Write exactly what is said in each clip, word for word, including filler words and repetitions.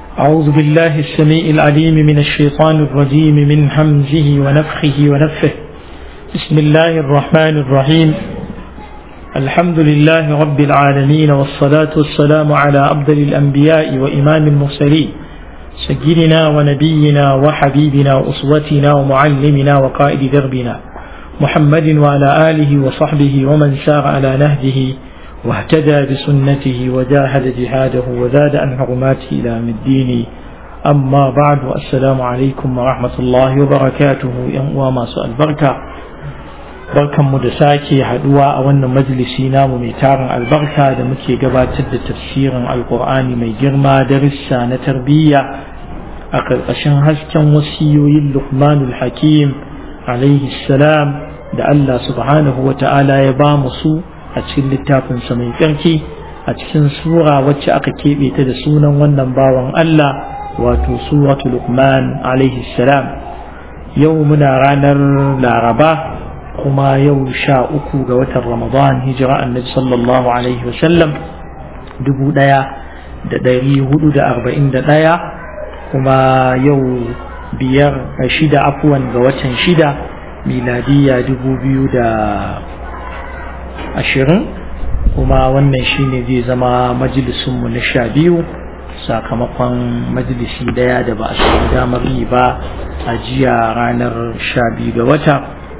أعوذ بالله السميع العليم من الشيطان الرجيم من همزه ونفخه ونفه. بسم الله الرحمن الرحيم. الحمد لله رب العالمين، والصلاة والسلام على أفضل الأنبياء وإمام المرسلين سيدنا ونبينا وحبيبنا وأسوتنا ومعلمنا وقائد دربنا محمد وعلى آله وصحبه ومن سار على نهجه واهتدى بسنته وجاهد جهاده وزاد عن حرماته إلى يوم الدين. أما بعد، والسلام عليكم ورحمة الله وبركاته. وما سأل بركة بركة مدساكي حدوى أولنا مجلسي نام ميتار البركة دمكي قبات تفسير القرآن ميجرما درسا نتربية أقل أشن هسكا وسيوي اللقمان الحكيم عليه السلام دا الله سبحانه وتعالى يبامسو a cikin littafinsa mai tsarki a cikin sura wacce aka keɓe ta da sunan wannan bawan Allah, wato suratu Luqman alaihi salam. Yau muna ranar Laraba, kuma yau sha uku ga watan Ramadan, hijira annabi sallallahu alaihi wasallam dubu ɗaya da ɗari hudu da arba'in da ɗaya, kuma yau biyar shida afuwan ga watan shida miladiya dubu biyu da ashirin, kuma wannan shine zai zama majalisunmu na sha biyu sakamakon majalisi daya da ba a samu damar yi ba a jiya ranar sha biyu ga wata.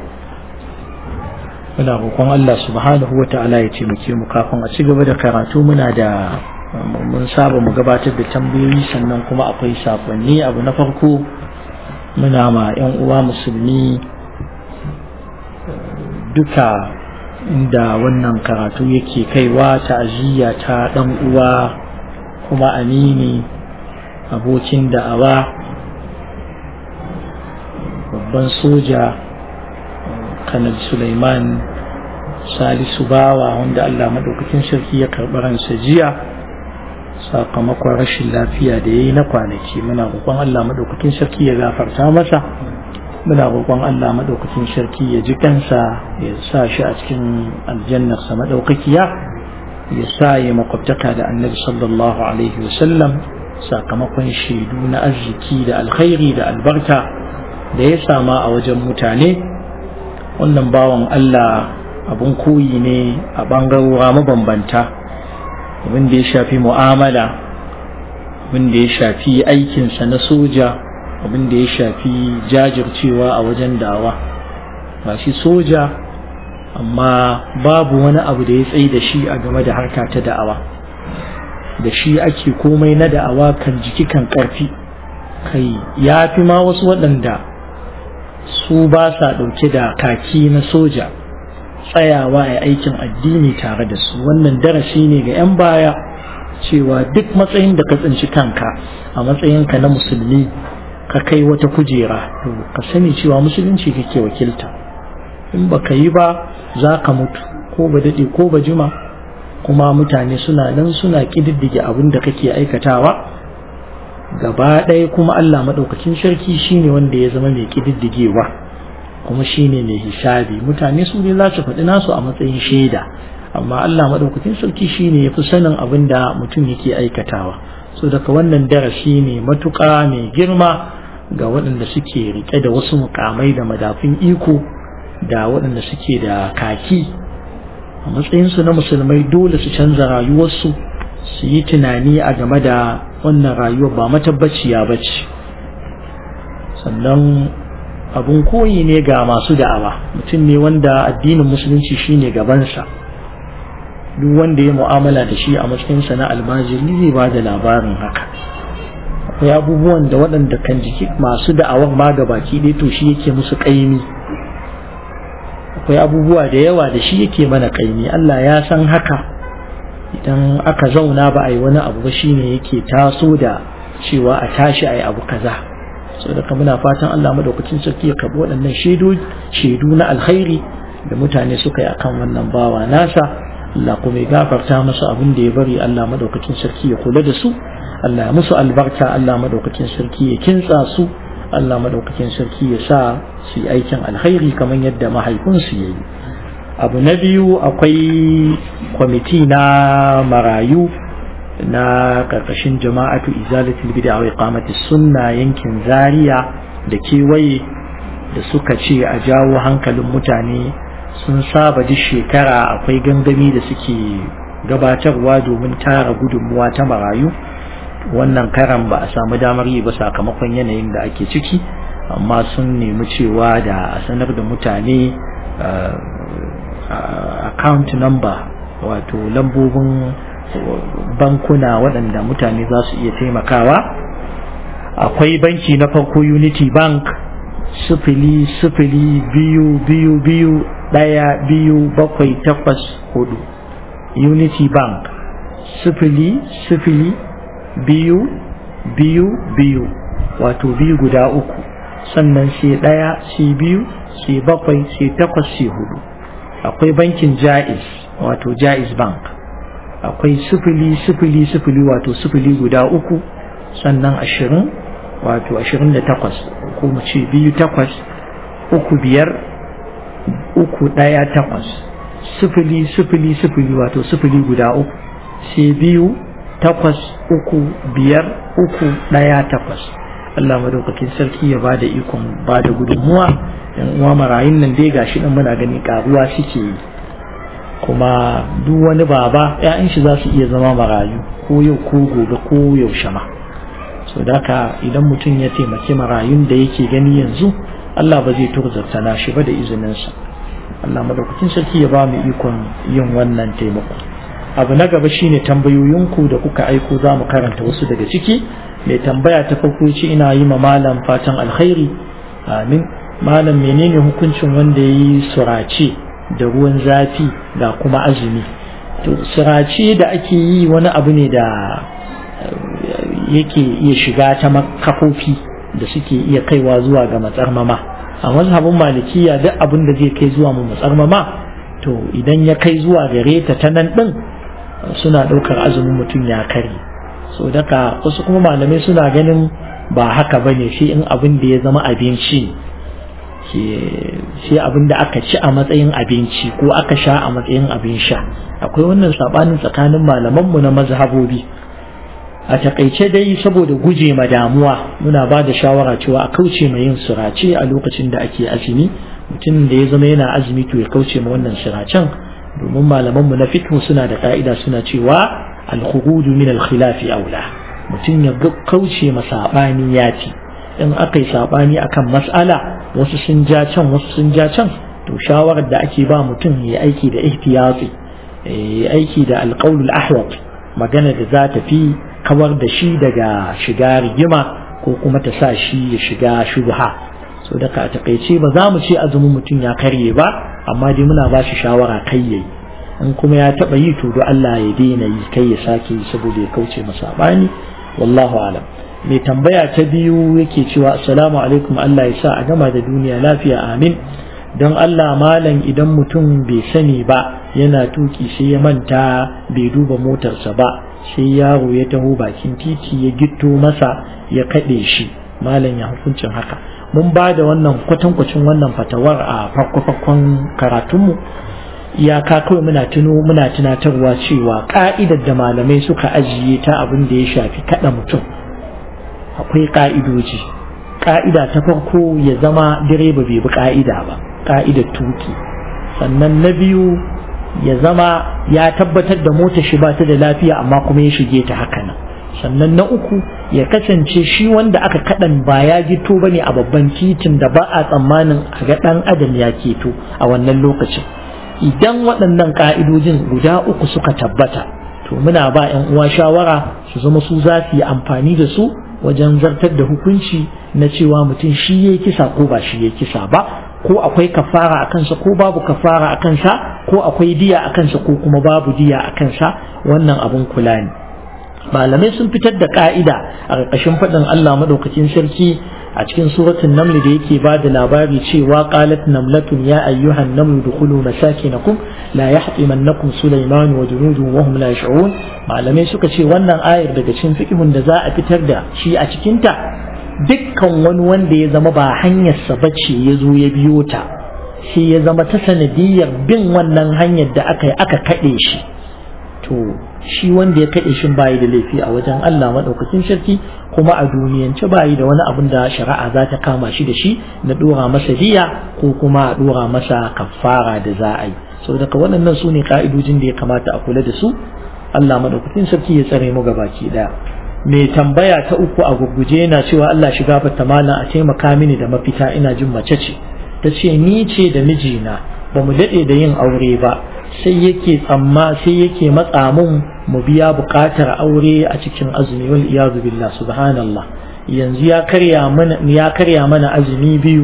muna roƙon Allah subhanahu wa ta'ala ya taimake mu. Kafin a ci gaba da karatu, muna da mun saba mu gabatar da tambayoyi, sannan kuma akwai sakonni. Abu na farko, muna ma 'yan uwa musulmi duka inda wannan karatu yake kaiwa ta'aziyya ta dan uwa kuma amini, abokin da'awa, babban soja Kanal Sulaiman Salisu Bawa, wanda Allah madaukakin sarki ya karɓi ransa jiya sakamakon rashin lafiya da yayi na kwanaki. Muna roƙon Allah madaukakin sarki ya gafarta masa, muna roƙon Allah madaukakin sarki ya ji kansa, ya sa shi a cikin aljannarsa madaukakiya, ya sa ya makwabtaka da annabi sallallahu alaihi wasallam sakamakon shaidu na arziki da alkhairi da albarka da ya sama a wajen mutane. Wannan bawan Allah abun koyi ne a bangarora mabambanta, abin da ya shafi mu'amala, abin da ya shafi aikinsa na soja, abin da ya shafi jajircewa a wajen dawa. Ba shi soja, amma babu wani abu da ya tsaye da shi a game da harka ta da'awa. Da shi ake komai na da'awa, kan jiki kan ƙarfi. Kai ya fi ma wasu waɗanda su ba sa ɗauke da kaki na soja tsayawa a aikin addini tare da su. Wannan darasi ne ga 'yan baya, cewa duk matsayin da ka tsinci kanka a matsayinka na musulmi, ka kai wata kujera, to ka sani cewa musulunci kake wakilta. In baka yi ba, za ka mutu, ko ba daɗe ko ba jima, kuma mutane suna nan suna ƙididdige abin da kake aikatawa gaba ɗaya. Kuma Allah maɗaukakin sarki shine wanda ya zama mai ƙididdigewa, kuma shine mai hisabi. Mutane su ne za su faɗi nasu a matsayin shaida, amma Allah maɗaukakin sarki shine ya fi sanin abin da mutum yake aikatawa. So daga wannan darasi ne matuƙa mai girma ga waɗanda suke riƙe da wasu mukamai da madafin iko, da waɗanda suke da kaki a matsayinsu na musulmai. Dole su canza rayuwarsu, su yi tunani a game da wannan rayuwar ba matabbaciya ba ce. Sannan abun koyi ne ga masu da'awa, mutum ne wanda addinin musulunci shine gabansa. Duk wanda ya mu'amala da shi a matsayinsa na almajiri zai ba da labarin haka. Akwai abubuwan da waɗanda kan jiki masu da'awar ma ga baki ɗaya, to shi yake musu ƙaimi. Akwai abubuwa da yawa da shi yake mana ƙaimi. Allah ya san haka. Idan aka zauna ba a yi wani abu ba, shine yake taso da cewa a tashi a yi abu kaza. So da muna fatan Allah madaukakin sarki ya karɓi waɗannan shaidu shaidu na alkhairi da mutane suka yi akan wannan bawa nasa. Allah kuma ya gafarta musu abin da ya bari. Allah madaukakin sarki ya kula da su, Allah ya musu albarka, Allah madaukakin sarki ya kintsa su, Allah madaukakin sarki ya sa su yi aikin alkhairi kamar yadda mahaifinsu ya yi. Abu na biyu, akwai kwamiti na marayu na karkashin jama'atu izalatul bid'a wa iqamatis sunna yankin Zaria da kewaye da suka ce a jawo hankalin mutane. Sun saba duk shekara akwai gangami da suke gabatarwa domin tara gudunmuwa ta marayu. Wannan karan ba a samu damar yi ba sakamakon yanayin da ake ciki, amma sun nemi cewa da a sanar da mutane account number, wato lambobin bankuna waɗanda mutane za su iya taimakawa. Akwai banki na farko Unity Bank, sifili sifili biyu biyu biyu ɗaya biyu bakwai takwas hudu. Unity Bank sifili sifili biyu biyu biyu, wato biyu guda uku, sannan sai ɗaya sai biyu sai bakwai sai takwas sai hudu. Akwai bankin Jaiz, wato Jaiz Bank, akwai sifili sifili sifili, wato sifili guda uku, sannan ashirin, wato ashirin da takwas, ko mu ce biyu takwas uku biyar uku ɗaya takwas. Sifili sifili sifili, wato sifili guda uku sai biyu takwas uku biyar uku ɗaya takwas. Allah madaukakin sarki ya bada ikon bada gudunmuwa. Yan uwa marayun nan dai gashi nan muna gani karuwa suke yi, kuma duk wani baba ƴaƴan shi za su iya zama marayu ko yau ko gobe ko yaushe ma. So daka idan mutum ya taimaki marayun da yake gani yanzu, Allah ba zai turzarta na shi ba da izinin sa. Allah madaukakin sarki ya ba mu ikon yin wannan taimako. Abu na gaba shine tambayoyinku da kuka aiko, za mu karanta wasu daga ciki. Mai tambaya ta farko ce ina yi ma malam fatan alkhairi. Amin. Malam, menene hukuncin wanda yayi surace da ruwan zafi ga kuma azumi? To surace da ake yi wani abu ne da yake iya shiga ta kafofi da suke iya kaiwa zuwa ga matsarmama. A mazhabin malikiya duk abin da zai kai zuwa mu matsarmama, to idan ya kai zuwa gare ta ta nan din, suna ɗaukar azumin mutum ya kare. So daga wasu kuma malamai suna ganin ba haka bane, sai in abin da ya zama abinci, sai abin da aka ci a matsayin abinci ko aka sha a matsayin abin sha. Akwai wannan sabanin tsakanin malamanmu na mazhabobi. A takaice dai, saboda guje ma damuwa, muna ba da shawara cewa a kauce ma yin surace a lokacin da ake azumi. Mutum da ya zama yana azumi to ya kauce ma wannan suracen, domin malamanmu na fiqh suna da ka'ida, suna cewa al-khuruj min al-khilafi aula. Mutum ya kauce ma sabani yafi. In aka yi sabani akan mas'ala, wasu sun ja can wasu sun ja can, to shawarar da ake ba mutum ya aiki da ihtiyati, ya aiki da al-qawl al-ahwat, magana da za ta fi kawar da shi daga shiga rigima ko kuma ta sa shi ya shiga shubha. So daga a takaice ba za mu ce azumin mutum ya karye ba, amma dai muna ba shi shawara kai yayi. In kuma ya taba yi, to do Allah ya daina yi, kai ya sake yi saboda ya kauce masa bani. Wallahu alam. Mai tambaya ta biyu yake cewa assalamu alaikum, Allah ya sa a gama da duniya lafiya, amin. Don Allah malam, idan mutum bai sani ba yana tuki sai ya manta bai duba motarsa ba, sai yaro ya taho bakin titi ya gitto masa ya kaɗe shi, malam ya hukuncin haka? Mun ba da wannan kwatankwacin wannan fatawar a farko-farkon karatunmu. Iyaka kawai muna tuno muna tunatarwa cewa ka'idar da malamai suka ajiye ta abin da ya shafi kaɗa mutum, akwai ka'idoji. Ka'ida ta farko ya zama direba bai bi ka'ida ba, ka'idar tuki. Sannan na biyu ya zama ya tabbatar da motar shi ba ta da lafiya amma kuma ya shige ta haka nan. Sannan na uku ya kasance shi wanda aka kaɗan ba ya gito ba ne a babban titin da ba a tsammanin a ga ɗan adam ya keto a wannan lokacin. Idan waɗannan ƙa'idojin guda uku suka tabbata, to muna ba 'yan uwa shawara su zama su za su yi amfani da su wajen zartar da hukunci na cewa mutum shi ya kisa ko ba shi ya kisa ba, ko akwai kafara a kansa ko babu kafara a kansa, ko akwai diya a kansa ko kuma babu diya a kansa. Wannan abun kula ne. Malamai sun fitar da ka'ida a ƙarƙashin faɗin Allah madaukakin sarki a cikin suratul naml da yake ba da labari cewa qalat namlatun ya ayyuhan namlu dukhulu masakinakum la yahtimannakum sulaiman wa junuduhu wa hum la yash'urun. Malamai suka ce wannan ayar daga cikin fiqhun da za a fitar da shi a cikin ta, dukkan wani wanda ya zama ba hanyar sa bace ya zo ya biyo ta, sai ya zama ta sanadiyar bin wannan hanyar da aka yi aka kade shi, to shi wanda ya kaɗe shin bayi da laifi a wajen Allah maɗaukakin sarki, kuma a duniyance bayi da wani abin da shari'a za ta kama shi da shi na ɗora masa diya ko kuma a ɗora masa kafara da za a yi. Sau daga waɗannan su ne ƙa'idojin da ya kamata a kula da su. Allah maɗaukakin sarki ya tsare mu gabaki ɗaya. Mai tambaya ta uku a gurguje yana cewa Allah shi gafarta malam a taimaka mini da mafita, ina jin mace ce ta ce ni ce da mijina ba mu daɗe da yin aure ba, sai yake tsamma sai yake matsa mun mu biya buƙatar aure a cikin azumi, wal iyazu billah, subhanallah. Yanzu ya karya mana ya karya mana azumi biyu,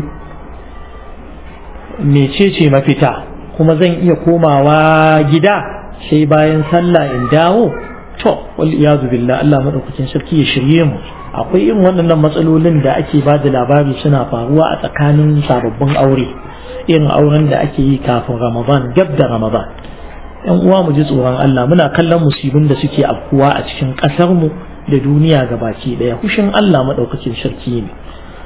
mecece mafita? Kuma zan iya komawa gida sai bayan sallah in dawo? To wal iyazu billah, Allah madaukakin sarki ya shirye mu. Akwai irin waɗannan matsalolin da ake ba da labari suna faruwa a tsakanin sababbin aure, irin auren da ake yi kafin Ramadan, gab da Ramadan. Yan uwa mu ji tsoron Allah, muna kallon musibin da suke afkuwa a cikin ƙasar mu da duniya gabaki ɗaya. Kushin Allah madaukakin sarki ne.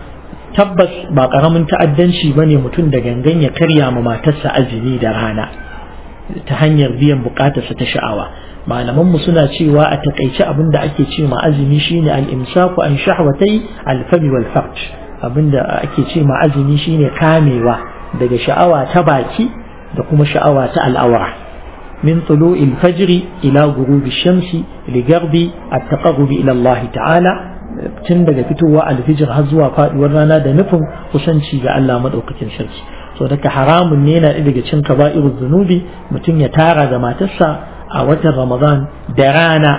Tabbas ba ƙaramin ta'addanci bane mutum da gangan ya karya ma matarsa azumi da rana ta hanyar biyan bukatarsa ta sha'awa. Malamanmu suna cewa a takaice abin da ake ce ma azumi shine al-imsaku an shahwatai al-fami wal farj. Abin da ake ce ma azumi shine kamewa daga sha'awa ta baki da kuma sha'awa ta al'aura. min tulu'il fajri ila ghurubi shamsi li garbi at-taqarrub ila Allah ta'ala, tun daga fitowa al-fajr har zuwa faduwar rana da nufin kusanci ga Allah madaukakin sarki. So daga haramun ne yana daga cikin kaba'iruz zunubi mutum ya tara da matarsa a watan Ramadan da rana,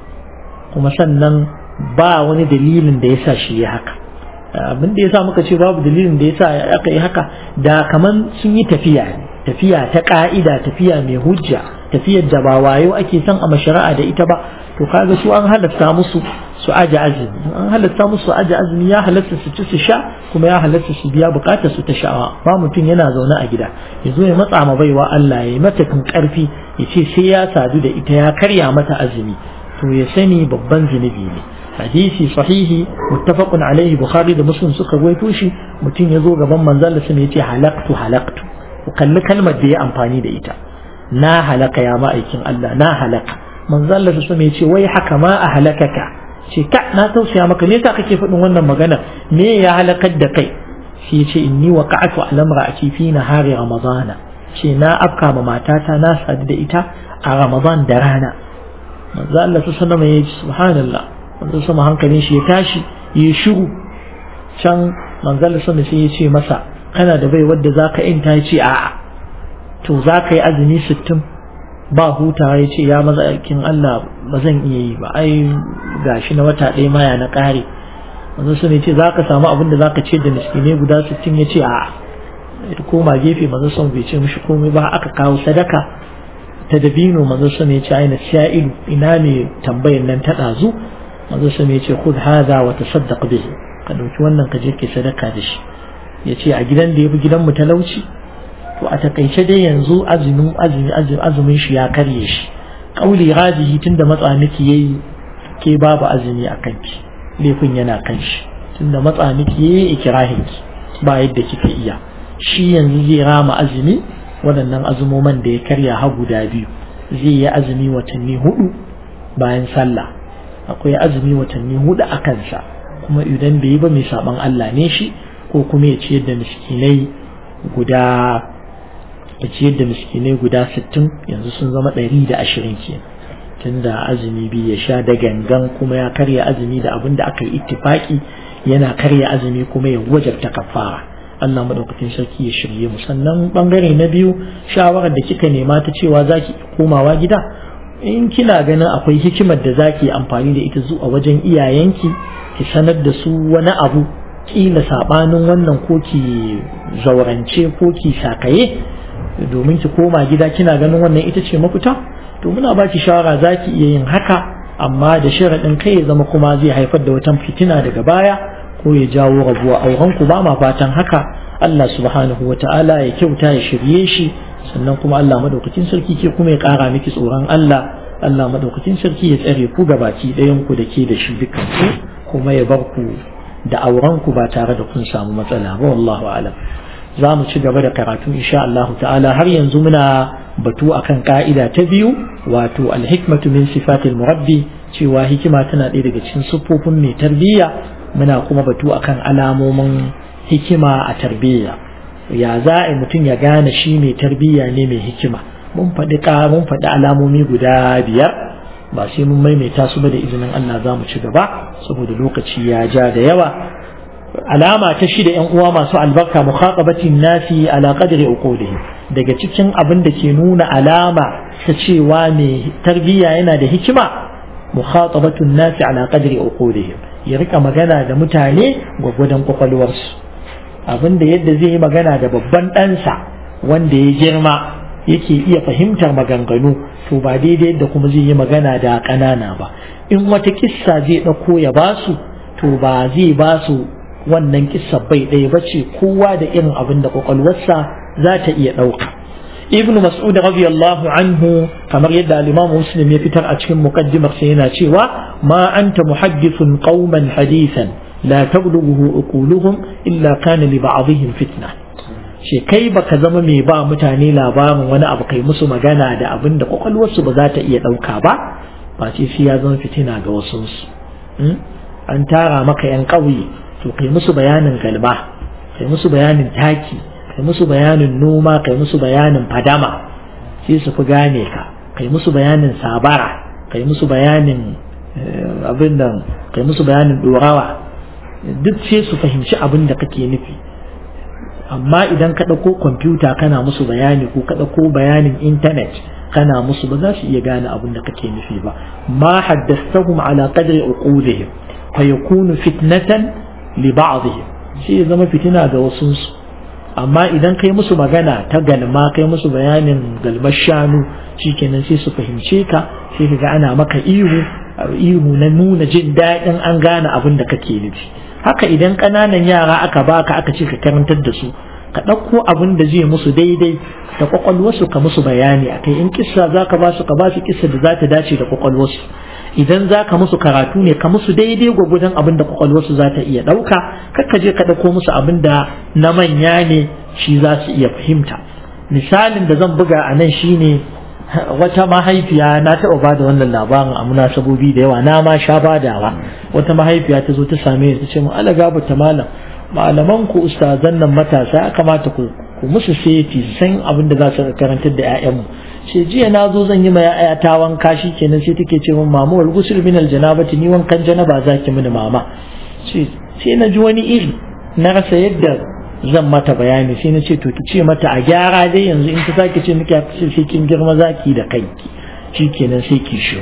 kuma sannan ba wani dalilin da yasa shi ya haka. Abin da yasa muka ce babu dalilin da yasa aka yi haka, da kaman sun yi tafiya tafiya ta ka'ida, tafiya mai hujja, tafiyar da ba wayo ake son a mashari'a da ita ba, to kaga su an halatta musu su aje azumi, an halatta musu su aje azumi, ya halatta su ci su sha, kuma ya halatta su biya bukatar su ta sha'awa. Ba mutum yana zaune a gida ya zo ya matsa ma baiwa Allah, ya yi mata kan karfi, ya ce sai ya sadu da ita ya karya mata azumi, to ya sani babban zunubi ne. Hadisi sahihi muttafaqun alaihi, Bukhari da Muslim suka rawaito shi. Mutum ya zo gaban manzon Allah sai ya ce halaqtu halaqtu, ku kalli kalmar da ya amfani da ita, na halaka ya ma'aikin Allah, na halaka. Manzon Allah sai ya ce wai haka ma a halakaka, ce ka na tausaya maka, me yasa kake faɗin wannan magana, me ya halakar da kai? Shi ya ce inni waqa'tu ala imra'ati fi nahari ramadana, ce na afka ma matata na sadu da ita a Ramadan da rana. Manzon Allah sai ya ce subhanallah, manzon sama hankalin shi ya tashi ya shiru. Can manzon Allah sai ya ce masa kana da bai wadda zaka inta? Ya ce a'a. To zaka yi azumi sittin ba hutawa? Ya ce ya maza aikin Allah ba zan iya yi ba, ai gashi na wata ɗaya maya na ƙare. Manzon sama ya ce zaka samu abin da zaka ce da miskinai guda sittin? Ya ce a'a. Ya koma gefe, manzon sama bai ce mishi komai ba, aka kawo sadaka ta dabino. Manzon sama ya ce aina sha'ilu, ina ne tambayar nan ta ɗazu? Manzon sama ya ce khudh hadha wa tasaddaq bihi, ka dauki wannan ka je ke sadaka da shi. Ya ce a gidan da ya fi gidan mu talauci? To a takaice dai yanzu azumin azumi azumin shi ya karye shi. Kauli rajihi tunda matsa miki yayi ke babu azumi a kanki, laifin yana kan shi. Tunda matsa miki yayi ikirahin ki ba yadda kika iya, shi yanzu zai rama azumi waɗannan azumoman da ya karya har guda biyu. Zai yi azumi watanni hudu bayan sallah, akwai azumi watanni hudu a kansa, kuma idan bai yi ba mai saban Allah ne shi, ko kuma ya ciyar da miskinai guda ya ciyar da miskinai guda sittin, yanzu sun zama ɗari da ashirin kenan. Tunda azumi biyu ya sha da gangan, kuma ya karya azumi da abin da aka yi ittifaki yana karya azumi, kuma ya wajabta kafara. Allah madaukakin sarki ya shirye mu. Sannan bangare na biyu, shawarar da kika nema ta cewa zaki komawa gida, in kina ganin akwai hikimar da zaki amfani da ita zuwa wajen iyayenki, ki sanar da su wani abu kila sabanin wannan, ko ki zaurance ko ki sakaye domin ki koma gida, kina ganin wannan ita ce mafita, to muna baki shawara zaki iya yin haka, amma da sharadin kai ya zama kuma zai haifar da wata fitina daga baya ko ya jawo rabuwa auren ku. Ba ma fatan haka. Allah subhanahu wata'ala ya kyauta, ya shirye shi, sannan kuma Allah madaukakin sarki ke kuma ya kara miki tsoron Allah. Allah madaukakin sarki ya tsare ku gabaki ɗayan ku da ke da shi dukkan ku, kuma ya bar ku da auren ku ba tare da kun samu matsala ba. Wallahu a'lam. Za mu ci gaba da karatu insha Allah ta'ala. Har yanzu muna batu akan ka'ida ta biyu wato alhikmatu min sifatil murabbi cewa hikima tana ɗaya daga cikin siffofin mai tarbiyya muna kuma batu akan alamomin hikima a tarbiyya ya za a mutum ya gane shi mai tarbiyya ne mai hikima mun faɗi mun faɗi alamomi guda biyar ba sai mun maimaita su ba da izinin Allah za mu ci gaba saboda lokaci ya ja da yawa alama ta shida yan uwa masu albarka mukhaqabatin nasi ala qadri uqudihim daga cikin abin da ke nuna alama ta cewa mai tarbiyya yana da hikima mukhaqabatun nasi ala qadri uqudihim ya rika magana da mutane gwagwadon kwakwalwarsu abinda yadda zai yi magana da babban ɗansa wanda ya girma yake iya fahimtar maganganu to ba daidai yadda kuma zai yi magana da ƙanana ba in wata kissa zai ɗauko ya basu to ba zai basu wannan kissa bai ɗaya ba ce kowa da irin abin da kwakwalwarsa za ta iya ɗauka ibn mas'ud radiyallahu anhu kamar yadda al-imam muslim ya fitar a cikin muqaddimar sa yana cewa ma anta muhaddithun qauman hadithan la tablughu uquluhum illa kana li ba'dihim fitna she kai baka zama mai ba mutane labarin wani abu kai musu magana da abin da kwakwalwarsu ba za ta iya ɗauka ba ba ce shi ya zama fitina ga wasu an tara maka yan ƙauye to kai musu bayanin galba kai musu bayanin taki kai musu bayanin noma kai musu bayanin fadama sai su fi gane ka kai musu bayanin sabara kai musu bayanin abin nan kai musu bayanin dorawa duk sai su fahimci abin da kake nufi amma idan ka ɗauko kwamfuta kana musu bayani ko ka ɗauko bayanin intanet kana musu ba za su iya gane abin da kake nufi ba ma haddastahum ala qadri uqudihim fa yakunu fitnatan li ba'dihim shi zama fitina ga wasu amma idan kai musu magana ta galma kai musu bayanin galmar shanu shikenan sai su fahimce ka sai kaga ana maka ihu ihu na nuna jin daɗin an gane abin da kake nufi haka idan ƙananan yara aka baka aka ce ka karantar da su ka ɗauko abin da zai musu daidai da kwakwalwarsu ka musu bayani akai in kissa za ka ba su ka ba su kissa da za ta dace da kwakwalwarsu idan za ka musu karatu ne ka musu daidai gwagwadon abin da kwakwalwarsu za ta iya ɗauka kar ka je ka ɗauko musu abin da na manya ne shi za su iya fahimta misalin da zan buga a nan shine wata mahaifiya na taɓa ba da wannan labarin a munasabobi da yawa na ma sha badawa wata mahaifiya ta zo ta same ni ta ce mu ala gabata malam malaman ku ustazan nan matasa ya kamata ku ku musu seti san abin da za su karantar da ƴaƴanmu sai jiya na zo zan yi ma ƴaƴa ta wanka shi kenan sai take ce min mama wal ghusl min al janabati ni wankan janaba zaki mini mama sai sai na ji wani iri na rasa yadda zan mata bayani sai na ce to ki ce mata a gyara dai yanzu in ta sake ce miki sai kin girma zaki da kanki shikenan sai ki shi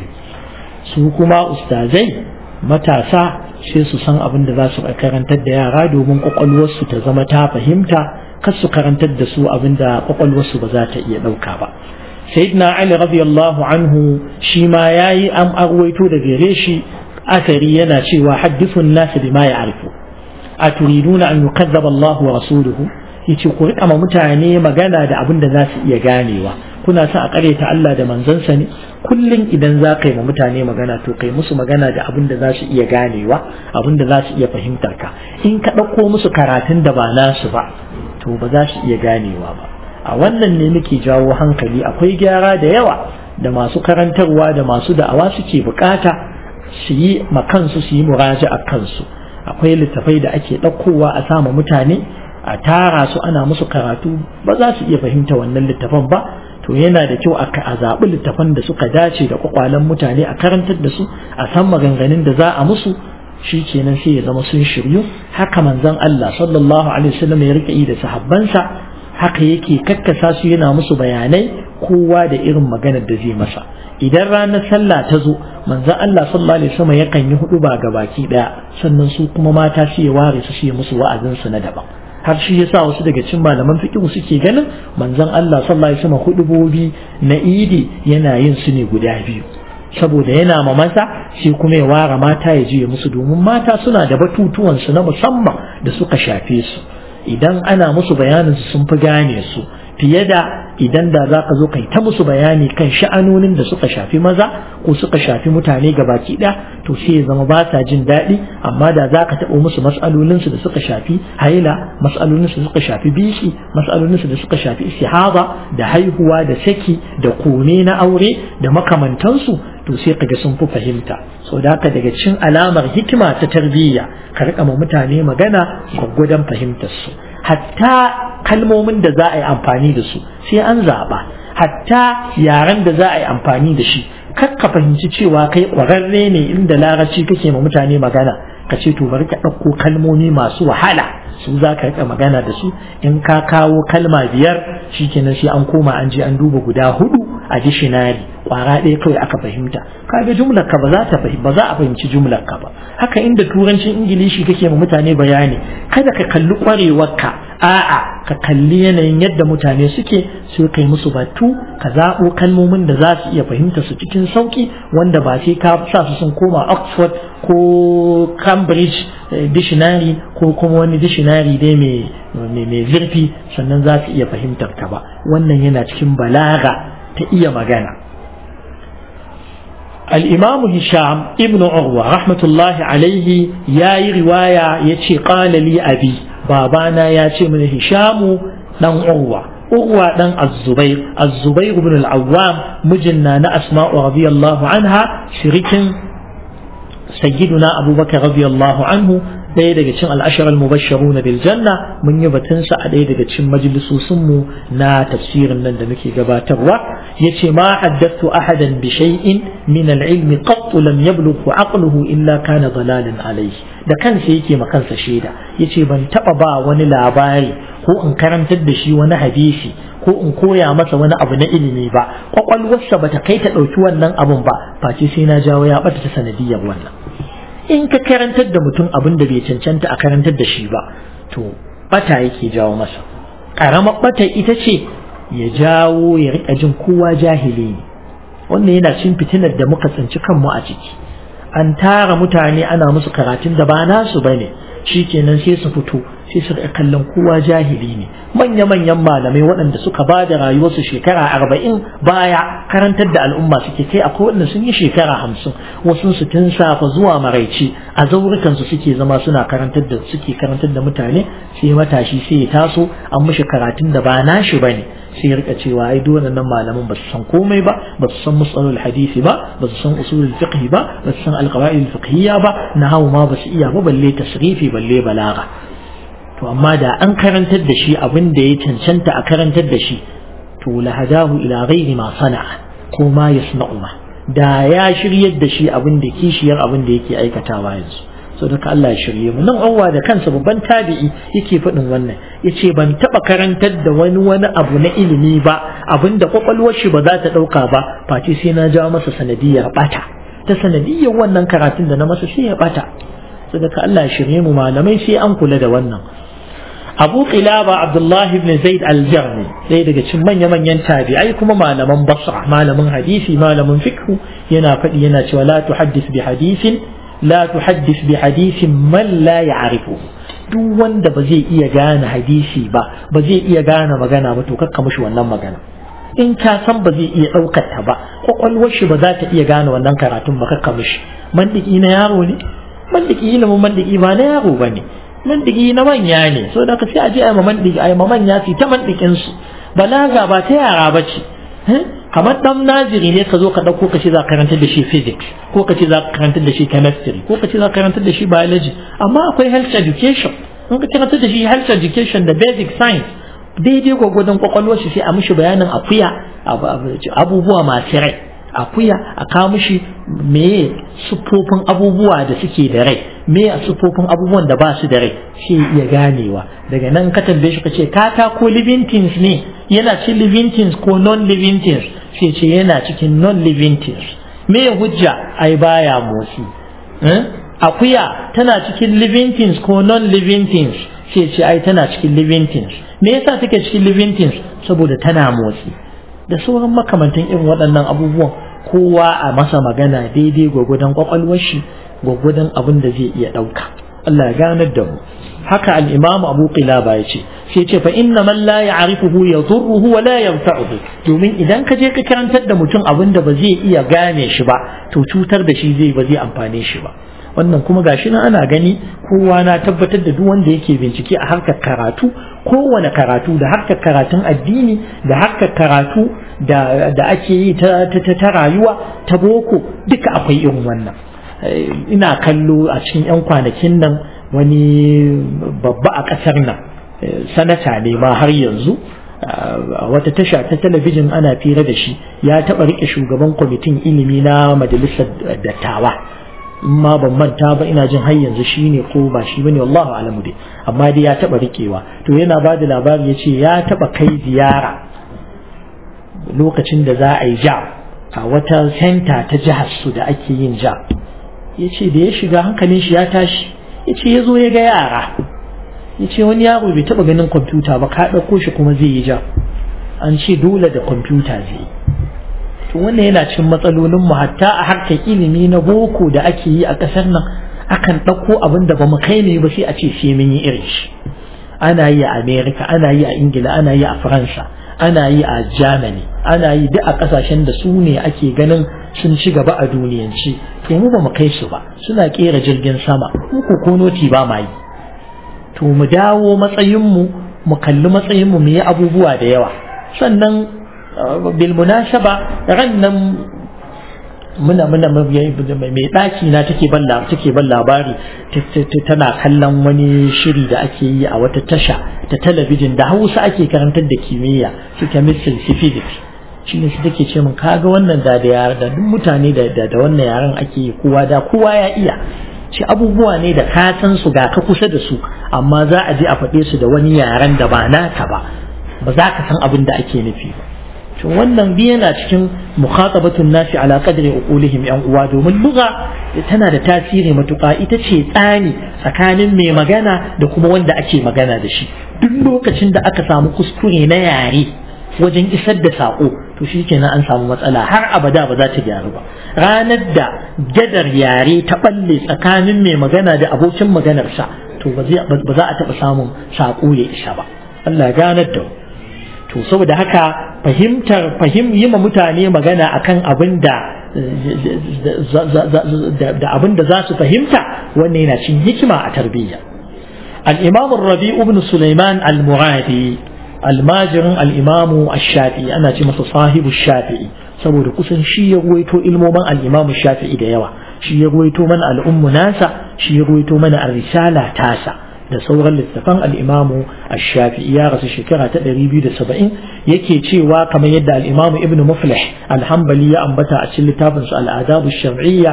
su kuma ustazai matasa sai su san abin da za su karantar da yara domin kwakwalwarsu ta zama ta fahimta kar su karantar da su abin da kwakwalwarsu ba za ta iya ɗauka ba sayyidina ali radiyallahu anhu shi ma yayi an arwaito da gare shi asari yana cewa haddithun nas bima ya'rifu aturiduna an yukazzaba Allah wa rasuluhu yace ku rika ma mutane magana da abin da za su iya ganewa kuna son a kareta Allah da manzansa ne kullum idan za ka yi ma mutane magana to kai musu magana da abin da za su iya ganewa abin da za su iya fahimtar ka in ka ɗauko musu karatun da ba nasu ba to ba za su iya ganewa ba a wannan ne muke jawo hankali akwai gyara da yawa da masu karantarwa da masu da'awa suke bukata su yi ma kansu su yi muraja'a kansu akwai littafai da ake ɗaukowa a sama mutane a tara su ana musu karatu ba za su iya fahimta wannan littafan ba to yana da kyau a zaɓi littafan da suka dace da kwakwalen mutane a karantar da su a san maganganun da za a musu shi kenan sai ya zama sun shiryu haka manzon Allah sallallahu alaihi wasallam ya rike yi da sahabbansa haka yake kakkasa su yana musu bayanai kowa da irin maganar da zai masa idan ranar sallah ta zo manzon Allah sallallahu alaihi wasallam yakan yi hudu ba ga baki daya sannan su kuma mata su ya ware su su musu wa'azin su na daban har shi yasa wasu daga cikin malaman fiqh suke ganin manzon Allah sallallahu alaihi wasallam hudubobi na idi yana yin su ne guda biyu saboda yana ma maza shi kuma ya ware mata ya je musu domin mata suna da batutuwan su na musamman da suka shafe su idan ana musu bayanin su sun fi gane su fiye da idan da za ka zo kai ta musu bayani kan sha'anonin da suka shafi maza ko suka shafi mutane gabaki ɗaya to sai ya zama ba sa jin daɗi. Amma da za ka taɓo musu mas'alolinsu da suka shafi haila, mas'alolinsu da suka shafi bishi, mas'alolinsu da suka shafi istihaba da haihuwa da saki da kone na aure da makamantansu, to sai kaga sun fi fahimta. So da haka daga cikin alamar hikima ta tarbiyya ka rika ma mutane magana gwaggwadon fahimtar su. Hatta kalmomin da za a yi amfani da su sai an zaɓa, hatta yaren da za a yi amfani da shi kar ka fahimci cewa kai ƙwararre ne inda larabci kake ma mutane magana ka ce to bari ka ɗauko kalmomi masu wahala su za ka rika magana da su. In ka kawo kalma biyar shikenan sai an koma an je an duba guda hudu a dishinari, kwara ɗaya kawai aka fahimta. Kaga jumlar ka ba za ta fahimci ba za a fahimci jumlar ka ba. Haka inda turancin ingilishi kake ma mutane bayani kada ka kalli kwarewar ka, a'a ka kalli yanayin yadda mutane suke, sai kai musu batu ka zaɓo kalmomin da za su iya fahimta su cikin sauki, wanda ba sai ka sa su sun koma Oxford ko Cambridge dictionary ko kuma wani dictionary dai mai mai zurfi sannan za su iya fahimtar ka ba. Wannan yana cikin balaga ta iya magana. الإمام هشام ابن عروة رحمة الله عليه يا رواية يتي قال لي أبي بابانا ياتي من هشام دن عروة عروة دن الزبير الزبير بن العوام مجنان أسماء رضي الله عنها شريك سيدنا أبو بكر رضي الله عنه ɗaya daga cikin al'ashar al-mubashsharuna bil janna. Mun yi batunsa a ɗaya daga cikin majalisosinmu na tafsirin nan da muke gabatarwa. yace ma haddathu ahadan bi shay'in min al-ilmi qat lam yablughu aqluhu illa kana dalalan alayhi. Da kansa yake ma kansa shaida yace ban taba ba wani labari ko in karantar da shi wani hadisi ko in koya masa wani abu na ilimi ba, kwakwalwarsa bata kai ta ɗauki wannan abun ba face sai na jawo ya bata ta sanadiyar wannan. In ka karantar da mutum abin da bai cancanta a karantar da shi ba, to bata yake jawo masa. Karamar bata ita ce ya jawo ya rika jin kowa jahili ne. Wannan yana cin fitinar da muka tsinci kanmu a ciki. An tara mutane ana musu karatun da ba nasu bane, shikenan sai su fito sai su rika kallon kowa jahili ne. Manya-manyan malamai waɗanda suka ba da rayuwarsu shekara arba'in baya karantar da al'umma suke kai, akwai waɗanda sun yi shekara hamsin, wasu su tun safa zuwa maraice a zaurukan su suke zama suna karantar da suke karantar da mutane. Sai matashi sai ya taso an mishi karatun da ba nashi bane, sai ya rika cewa ai duk wannan malaman ba su san komai ba, ba su san musalul hadisi ba, ba su san usulul fiqh ba, ba su san alqawaid alfiqhiyya ba, nahawu ma ba su iya ba, balle tasrifi balle balaga. To amma da an karantar da shi abin da ya cancanta a karantar da shi, to lahadahu ila ghairi ma sana'a ko ma yasna'u ma, da ya shiryar da shi abin da kishiyar abin da yake aikatawa yanzu. So daga Allah ya shirye mu. Nan Urwa da kansa babban tabi'i yake faɗin wannan, yace ban taɓa karantar da wani wani abu na ilimi ba abin da kwakwalwar shi ba za ta ɗauka ba face sai na jawo masa sanadiyar bata, ta sanadiyar wannan karatun da na masa sai ya bata. So daga Allah ya shirye mu, malamai sai an kula da wannan. Abu Qilaba Abdullah ibn Zaid al-Jarmi ɗaya daga cikin manya-manyan tabi'ai kuma malaman Basra, malamin hadisi, malamin fiqh, yana faɗi yana cewa la tuhaddith bi hadithin la tuhaddith bi hadithin man la ya'rifu. Duk wanda ba zai iya gane hadisi ba, ba zai iya gane magana ba, to kakka mishi wannan magana. In ka san ba zai iya ɗaukar ta ba, kwakwalwar shi ba za ta iya gane wannan karatun ba, kakka mishi. Mandiki na yaro ne, mandiki ilimin mandiki ba na yaro ba ne. Mandiki na manya ne, so da ka sai a je a mandiki a manya su ta mandikin su. Balaga ba ta yara ba ce. Kamar dan naziri ne ka zo ka dauko ka ce za ka karantar da shi physics, ko ka ce za ka karantar da shi chemistry, ko ka ce za ka karantar da shi biology. Amma akwai health education. In ka karantar da shi health education da basic science, daidai gwagwadon kwakwalwar shi sai a mishi bayanin akuya, abubuwa masu rai. Akuya a kawo mishi me siffofin abubuwa da suke da rai, me a siffofin abubuwan da ba su da rai, shi iya ganewa. Daga nan ka tambaye shi ka ce katako living things ne, yana cikin living things ko non living things, sai ce yana cikin non living things. Me hujja? Ai baya motsi. Akuya tana cikin living things ko non living things, sai ce ai tana cikin living things. Me yasa take cikin living things? Saboda tana motsi. Da sauran makamantan irin waɗannan abubuwan, kowa a masa magana daidai gwagwadon kwakwalwar shi, gwagwadon abin da zai iya ɗauka. Allah ya ganar da mu haka al-Imam Abu Qilaba yace sai yace fa inna man la ya'rifuhu yadurruhu wa la yanfa'uhu domin idan ka je ka karantar da mutum abin da ba zai iya gane shi ba to cutar da shi zai ba zai amfane shi ba wannan kuma gashi nan ana gani kowa na tabbatar da duk wanda yake bincike a harkar karatu kowane karatu da harkar karatun addini da harkar karatu da da ake yi ta ta, ta rayuwa ta boko duka akwai irin wannan ina kallo a cikin yan kwanakin nan wani babba a kasar nan sanata ne ma har yanzu a wata tasha ta talabijin ana fira da shi ya taɓa rike shugaban kwamitin ilimi na majalisar dattawa ma ban manta ba ina jin har yanzu shine ko ba shi bane wallahu alamu dai amma dai ya taba rikewa to yana ba da labari yace ya taba kai ziyara lokacin da za a yi ja a wata center ta jihar su da ake yin ja yace da ya shiga hankalin shi ya tashi yace yazo ya ga yara yace wani yaro bai taba ganin kwamfuta ba ka dauko shi kuma zai yi ja an ce dole da kwamfuta zai to wannan yana cikin matsalolin mu hatta a harkar ilimi na boko da ake yi a ƙasar nan akan ɗauko abin da ba mu kai ne ba sai a ce sai mun yi irin shi ana yi a America ana yi a Ingila ana yi a Faransa ana yi a Germany ana yi duk a ƙasashen da su ne ake ganin sun ci gaba a duniyanci to mu ba mu kai su ba suna kera jirgin sama mu ko konoti ba ma yi to mu dawo matsayin mu mu kalli matsayin mu mu yi abubuwa da yawa sannan بالمناسبة rannan muna muna mai daki na take ban take ban labari tana kallon wani shiri da ake yi a wata tasha ta talabijin da Hausa ake karantar da kimiyya su chemistry su physics shine su take ce min kaga wannan da da yara da duk mutane da da wannan yaran ake yi kowa da kowa ya iya ce abubuwa ne da ka san su ga ka kusa da su amma za a je a faɗe su da wani yaran da ba naka ba ba za ka san abin da ake nufi ba to wannan biyu yana cikin mukhatabatun nasi ala qadri uqulihim yan uwa domin lugha tana da tasiri matuƙa ita ce tsani tsakanin mai magana da kuma wanda ake magana da shi duk lokacin da aka samu kuskure na yare wajen isar da sako to shikenan an samu matsala har abada ba za ta gyaru ba ranar da gadar yare ta balle tsakanin mai magana da abokin maganarsa to ba za a taɓa samun sako ya isa ba Allah ganar da to saboda haka fahimtar fahim yi ma mutane magana akan abin da da abin da za su fahimta wannan yana cin hikima a tarbiyya al-imam ar-rabi' ibn sulaiman al-muradi al-majirin al-imam ash-shafi'i ana ce masa sahibu ash-shafi'i saboda kusan shi ya ruwaito ilmomin al-imam ash-shafi'i da yawa shi ya ruwaito mana al-ummu nasa shi ya ruwaito mana ar-risala tasa da sauran littafan al-imamu ash-shafi'i ya rasu shekara ta ɗari biyu da saba'in yake cewa kamar yadda al-imamu ibn muflih al-hanbali ya ambata a cikin littafin sa al-adab ash-shar'iyya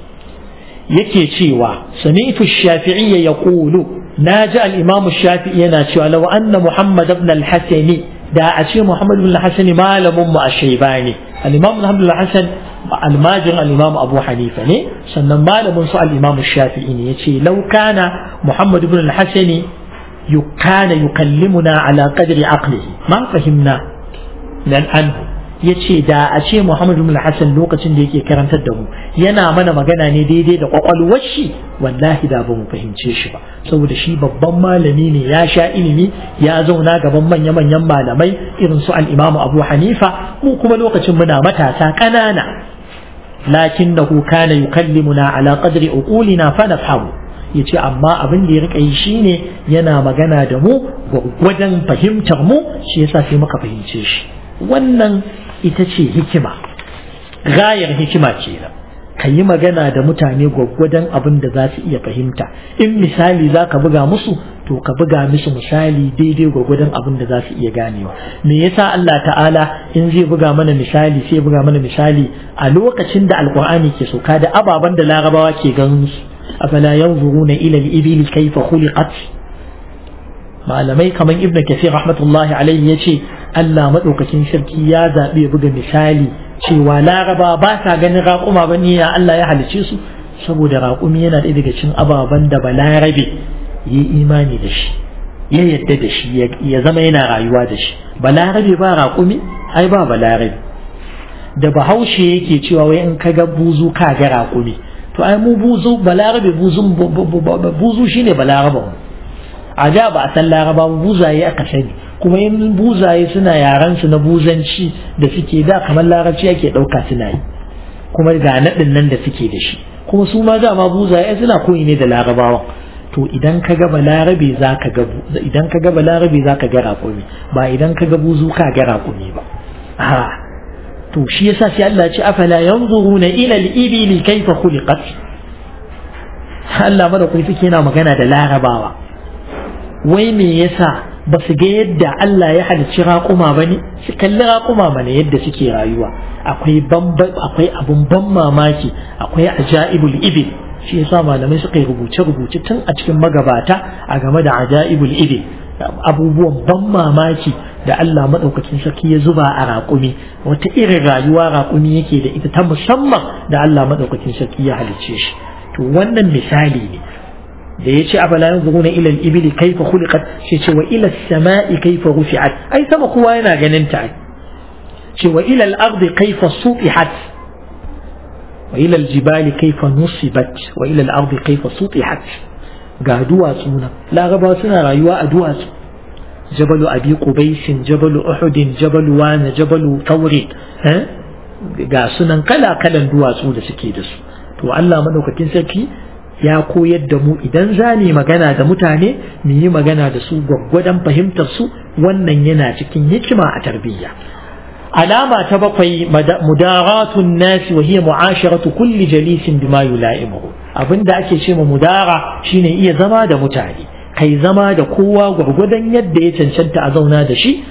yake cewa sami'tu ash-shafi'iyya yaqulu naji al-imamu ash-shafi'i yana cewa law anna muhammad ibn al-hasani da a ce muhammad ibn al-hasani malamin mu ash-shaybani al-imam muhammad ibn al-hasan almajin al-imam abu hanifa ne sannan malamin su al-imam shafi'i ne yace law kana muhammad ibn al-hasani yukana yukallimuna ala qadri aqlihi ma fahimna nan an yace da a ce muhammad ibn al-hasan lokacin da yake karantar da mu yana mana magana ne daidai da kwakwalwar shi wallahi da ba mu fahimce shi ba saboda shi babban malami ne ya sha ilimi ya zauna gaban manya-manyan malamai irin su al-imam abu hanifa mu kuma lokacin muna matasa ƙanana lakinnahu kana yukallimuna ala qadri uqulina fa nafhamu yace amma abin da ya rika yi shine yana magana da mu wajen fahimtar mu shi yasa sai muka fahimce shi wannan ita ce hikima gayar hikima kenan ka yi magana da mutane gwaggwadon abin da za su iya fahimta in misali za ka buga musu to ka buga musu misali daidai gwaggwadon abin da za su iya ganewa me yasa Allah ta'ala in zai buga mana misali sai buga mana misali a lokacin da alqur'ani ke sauka da ababen da larabawa ke ganin su afala yanzuruna ila al-ibili kayfa khuliqat malamai kamar ibnu kathir rahmatullahi alayhi yace Allah madaukakin sarki ya zabe buga misali cewa laraba ba sa ganin raƙuma ba ne ya Allah ya halice su saboda raƙumi yana ɗaya daga cikin ababen da balarabe yi imani da shi ya yadda da shi ya zama yana rayuwa da shi balarabe ba raƙumi ai ba balarabe da bahaushe yake cewa wai in ka ga buzu ka ga raƙumi to to ai mu buzu balarabe buzun buzu shine balaraban a da ba a san laraba buzaye aka sani kuma in buzaye suna yaran su na buzanci da suke da kamar larabci ake dauka suna yi kuma ga nadin nan da suke da shi kuma su ma dama buzaye suna koyi ne da larabawa to idan ka ga balarabe zaka ga idan ka ga balarabe zaka ga raƙumi ba idan ka ga buzu ka ga raƙumi ba ha to shi yasa sai Allah ya ce afala yanzuruna ila al-ibili kayfa khuliqat Allah madaukaki suke yana magana da larabawa wai me yasa ba su ga yadda Allah ya halicci raƙuma ba ne su kalli raƙuma mana yadda suke rayuwa akwai akwai abun ban mamaki akwai ajaibul ibil shi yasa malamai suka yi rubuce-rubuce tun a cikin magabata a game da ajaibul ibil abubuwan ban mamaki da Allah maɗaukakin sarki ya zuba a raƙumi wata irin rayuwa raƙumi yake da ita ta musamman da Allah maɗaukakin sarki ya halicce shi to wannan misali ne da yace afala yanzuruna ila al-ibli kayfa khuliqat shi ce wa ila as-sama'i kayfa rufi'at ai sama kowa yana ganin ta ce wa ila al-ardi kayfa sutihat wa ila al-jibali kayfa nusibat wa ila al-ardi kayfa sutihat ga duwatsu na laraba suna rayuwa a duwatsu jabalu abi qubaisin jabalu uhudin jabalu wana jabalu tawri ga sunan kala kalan duwatsu da suke da su to Allah madaukakin sarki ya koyar da mu idan za mu magana da mutane mu yi magana da su gwaggwadon fahimtar su wannan yana cikin hikima a tarbiyya alama ta bakwai mudaratun nasi wa hiya mu'asharatu kulli jalisin bima yula'imuhu abinda ake ce ma mudara shine iya zama da mutane kai zama da kowa gwargwadon yadda ya cancanta a zauna da shi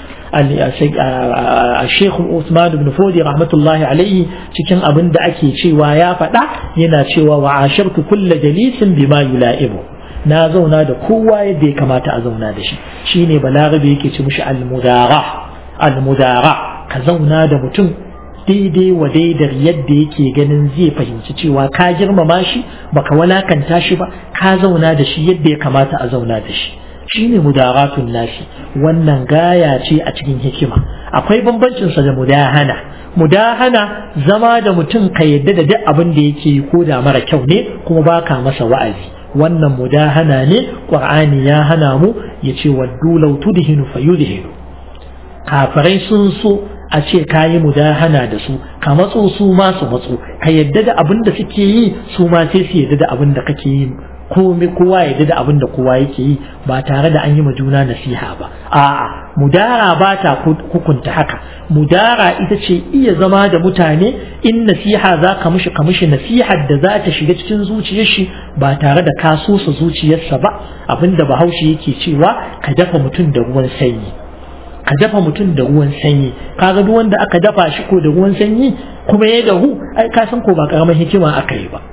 الشيخ عثمان بن فودي رحمة الله عليه cikin abin da ake cewa ya faɗa yana cewa wa ashartu kulla jalisin bima yula'imu na zauna da kowa yadda ya kamata a zauna da shi shine balarabe yake ce mushi al-mudara al-mudara ka zauna da mutum daidai wa daidar yadda yake ganin zai fahimci cewa ka girmama shi baka walakanta shi ba ka zauna da shi yadda ya kamata a zauna da shi shine mudaratun nasi wannan gaya ce a cikin hikima akwai bambancin sa da mudahana mudahana zama da mutum ka yadda da duk abin da yake yi ko da mara kyau ne kuma baka masa wa'azi wannan mudahana ne qur'ani ya hana mu yace waddu law tudhinu fayudhinu kafirai sun so a ce kayi mudahana da su ka matso su ma su matso ka yadda da abin da suke yi su ma sai su yadda da abin da kake yi komai kowa ya da abin da kowa yake yi ba tare da an yi ma juna nasiha ba a'a mudara ba ta hukunta haka mudara ita ce iya zama da mutane in nasiha za ka mishi ka mishi nasihar da za ta shiga cikin zuciyar shi ba tare da ka sosa zuciyarsa ba abinda bahaushe yake cewa ka dafa mutum da ruwan sanyi ka dafa mutum da ruwan sanyi kaga duk wanda aka dafa shi ko da ruwan sanyi kuma ya dahu ai ka san ko ba karamar hikima aka yi ba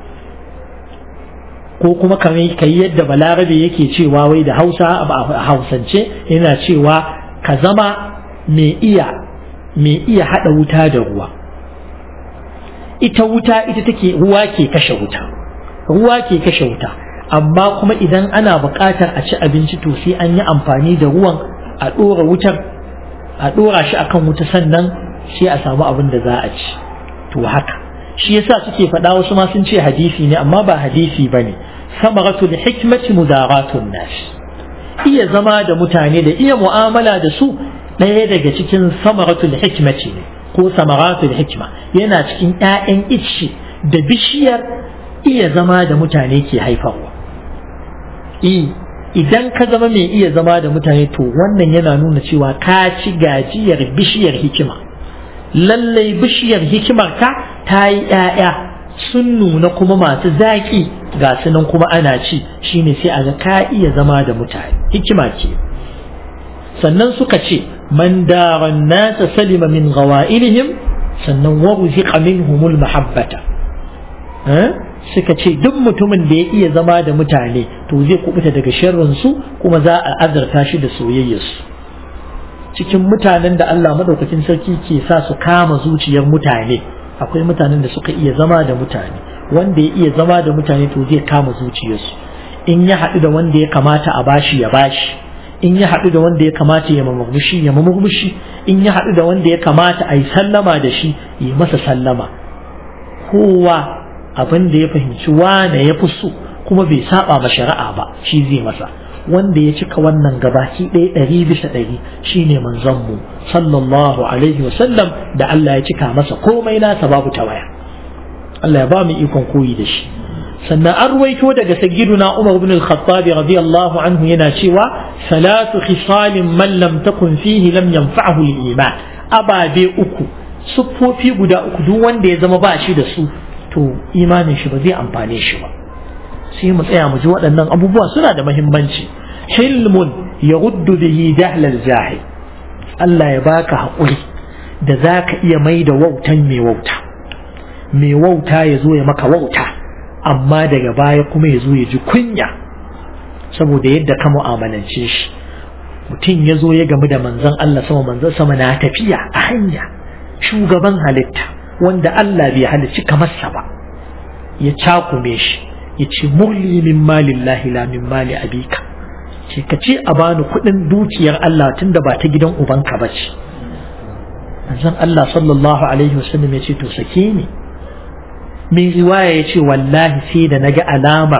ko kuma kamar kai yadda balarabe yake cewa wai da Hausa a Hausance yana cewa ka zama mai iya mai iya hada wuta da ruwa ita wuta ita take ruwa ke kashe wuta ruwa ke kashe wuta amma kuma idan ana buƙatar a ci abinci to sai an yi amfani da ruwan a dora wutar a dora shi akan wuta sannan sai a samu abin da za a ci to haka shi yasa suke faɗa wasu ma sun ce hadisi ne amma ba hadisi bane samaratul hikmati mudaratun nas iya zama da mutane da iya mu'amala da su ɗaya daga cikin samaratul hikmati ne ko samaratul hikma yana cikin ƴaƴan icce da bishiyar iya zama da mutane ke haifarwa idan ka zama mai iya zama da mutane to wannan yana nuna cewa ka ci gajiyar bishiyar hikima lallai bishiyar hikimar ka ta yi ƴaƴa sun nuna kuma masu zaƙi ga su nan kuma ana ci shine sai a ga ka iya zama da mutane hikima ce sannan suka ce man daran nasa salima min ghawailihim sannan wa ruziqa minhumul mahabbata suka ce duk mutumin da ya iya zama da mutane to zai kubuta daga sharrin su kuma za a azarta shi da soyayyarsu cikin mutanen da Allah madaukakin sarki ke sa su kama zuciyar mutane akwai mutanen da suka iya zama da mutane wanda ya iya zama da mutane to zai kama zuciyarsu in ya haɗu da wanda ya kamata a bashi ya bashi in ya haɗu da wanda ya kamata ya mamurmushi ya mamurmushi in ya haɗu da wanda ya kamata a yi sallama da shi ya masa sallama kowa abin da ya fahimci wane ya fi so kuma bai saba ma shari'a ba shi zai masa. Wanda ya cika wannan gabaki ɗaya ɗari bisa ɗari shine manzon mu sallallahu alaihi wasallam da Allah ya cika masa komai nasa babu tawaya. Allah ya ba mu ikon koyi da shi. Sannan an ruwaito daga sayyiduna Umar ibn al-Khattab radiyallahu anhu yana cewa salatu khisalin man lam takun fihi lam yanfa'hu al-iman. Ababe uku siffofi guda uku duk wanda ya zama ba shi da su to imanin shi ba zai amfane shi ba. sai mu tsaya mu ji waɗannan abubuwa suna da muhimmanci. Hilmun ya ruddu bihi jahlal jahil. Allah ya baka haƙuri da zaka iya mai da wautan mai wauta. Mai wauta ya zo ya maka wauta amma daga baya kuma ya zo ya ji kunya saboda yadda ka mu'amalance shi. Mutum ya zo ya gamu da manzon Allah sama manzon sama na tafiya a hanya, shugaban halitta wanda Allah bai halicci kamar sa ba, ya cakume shi ya ce mulli min malillahi la min mali abika, ce ka ce a bani kudin dukiyar Allah tunda ba ta gidan ubanka ba ce. Manzon Allah sallallahu alaihi wasallam ya ce to sake ni. Mai riwaya ya ce wallahi sai da naga alamar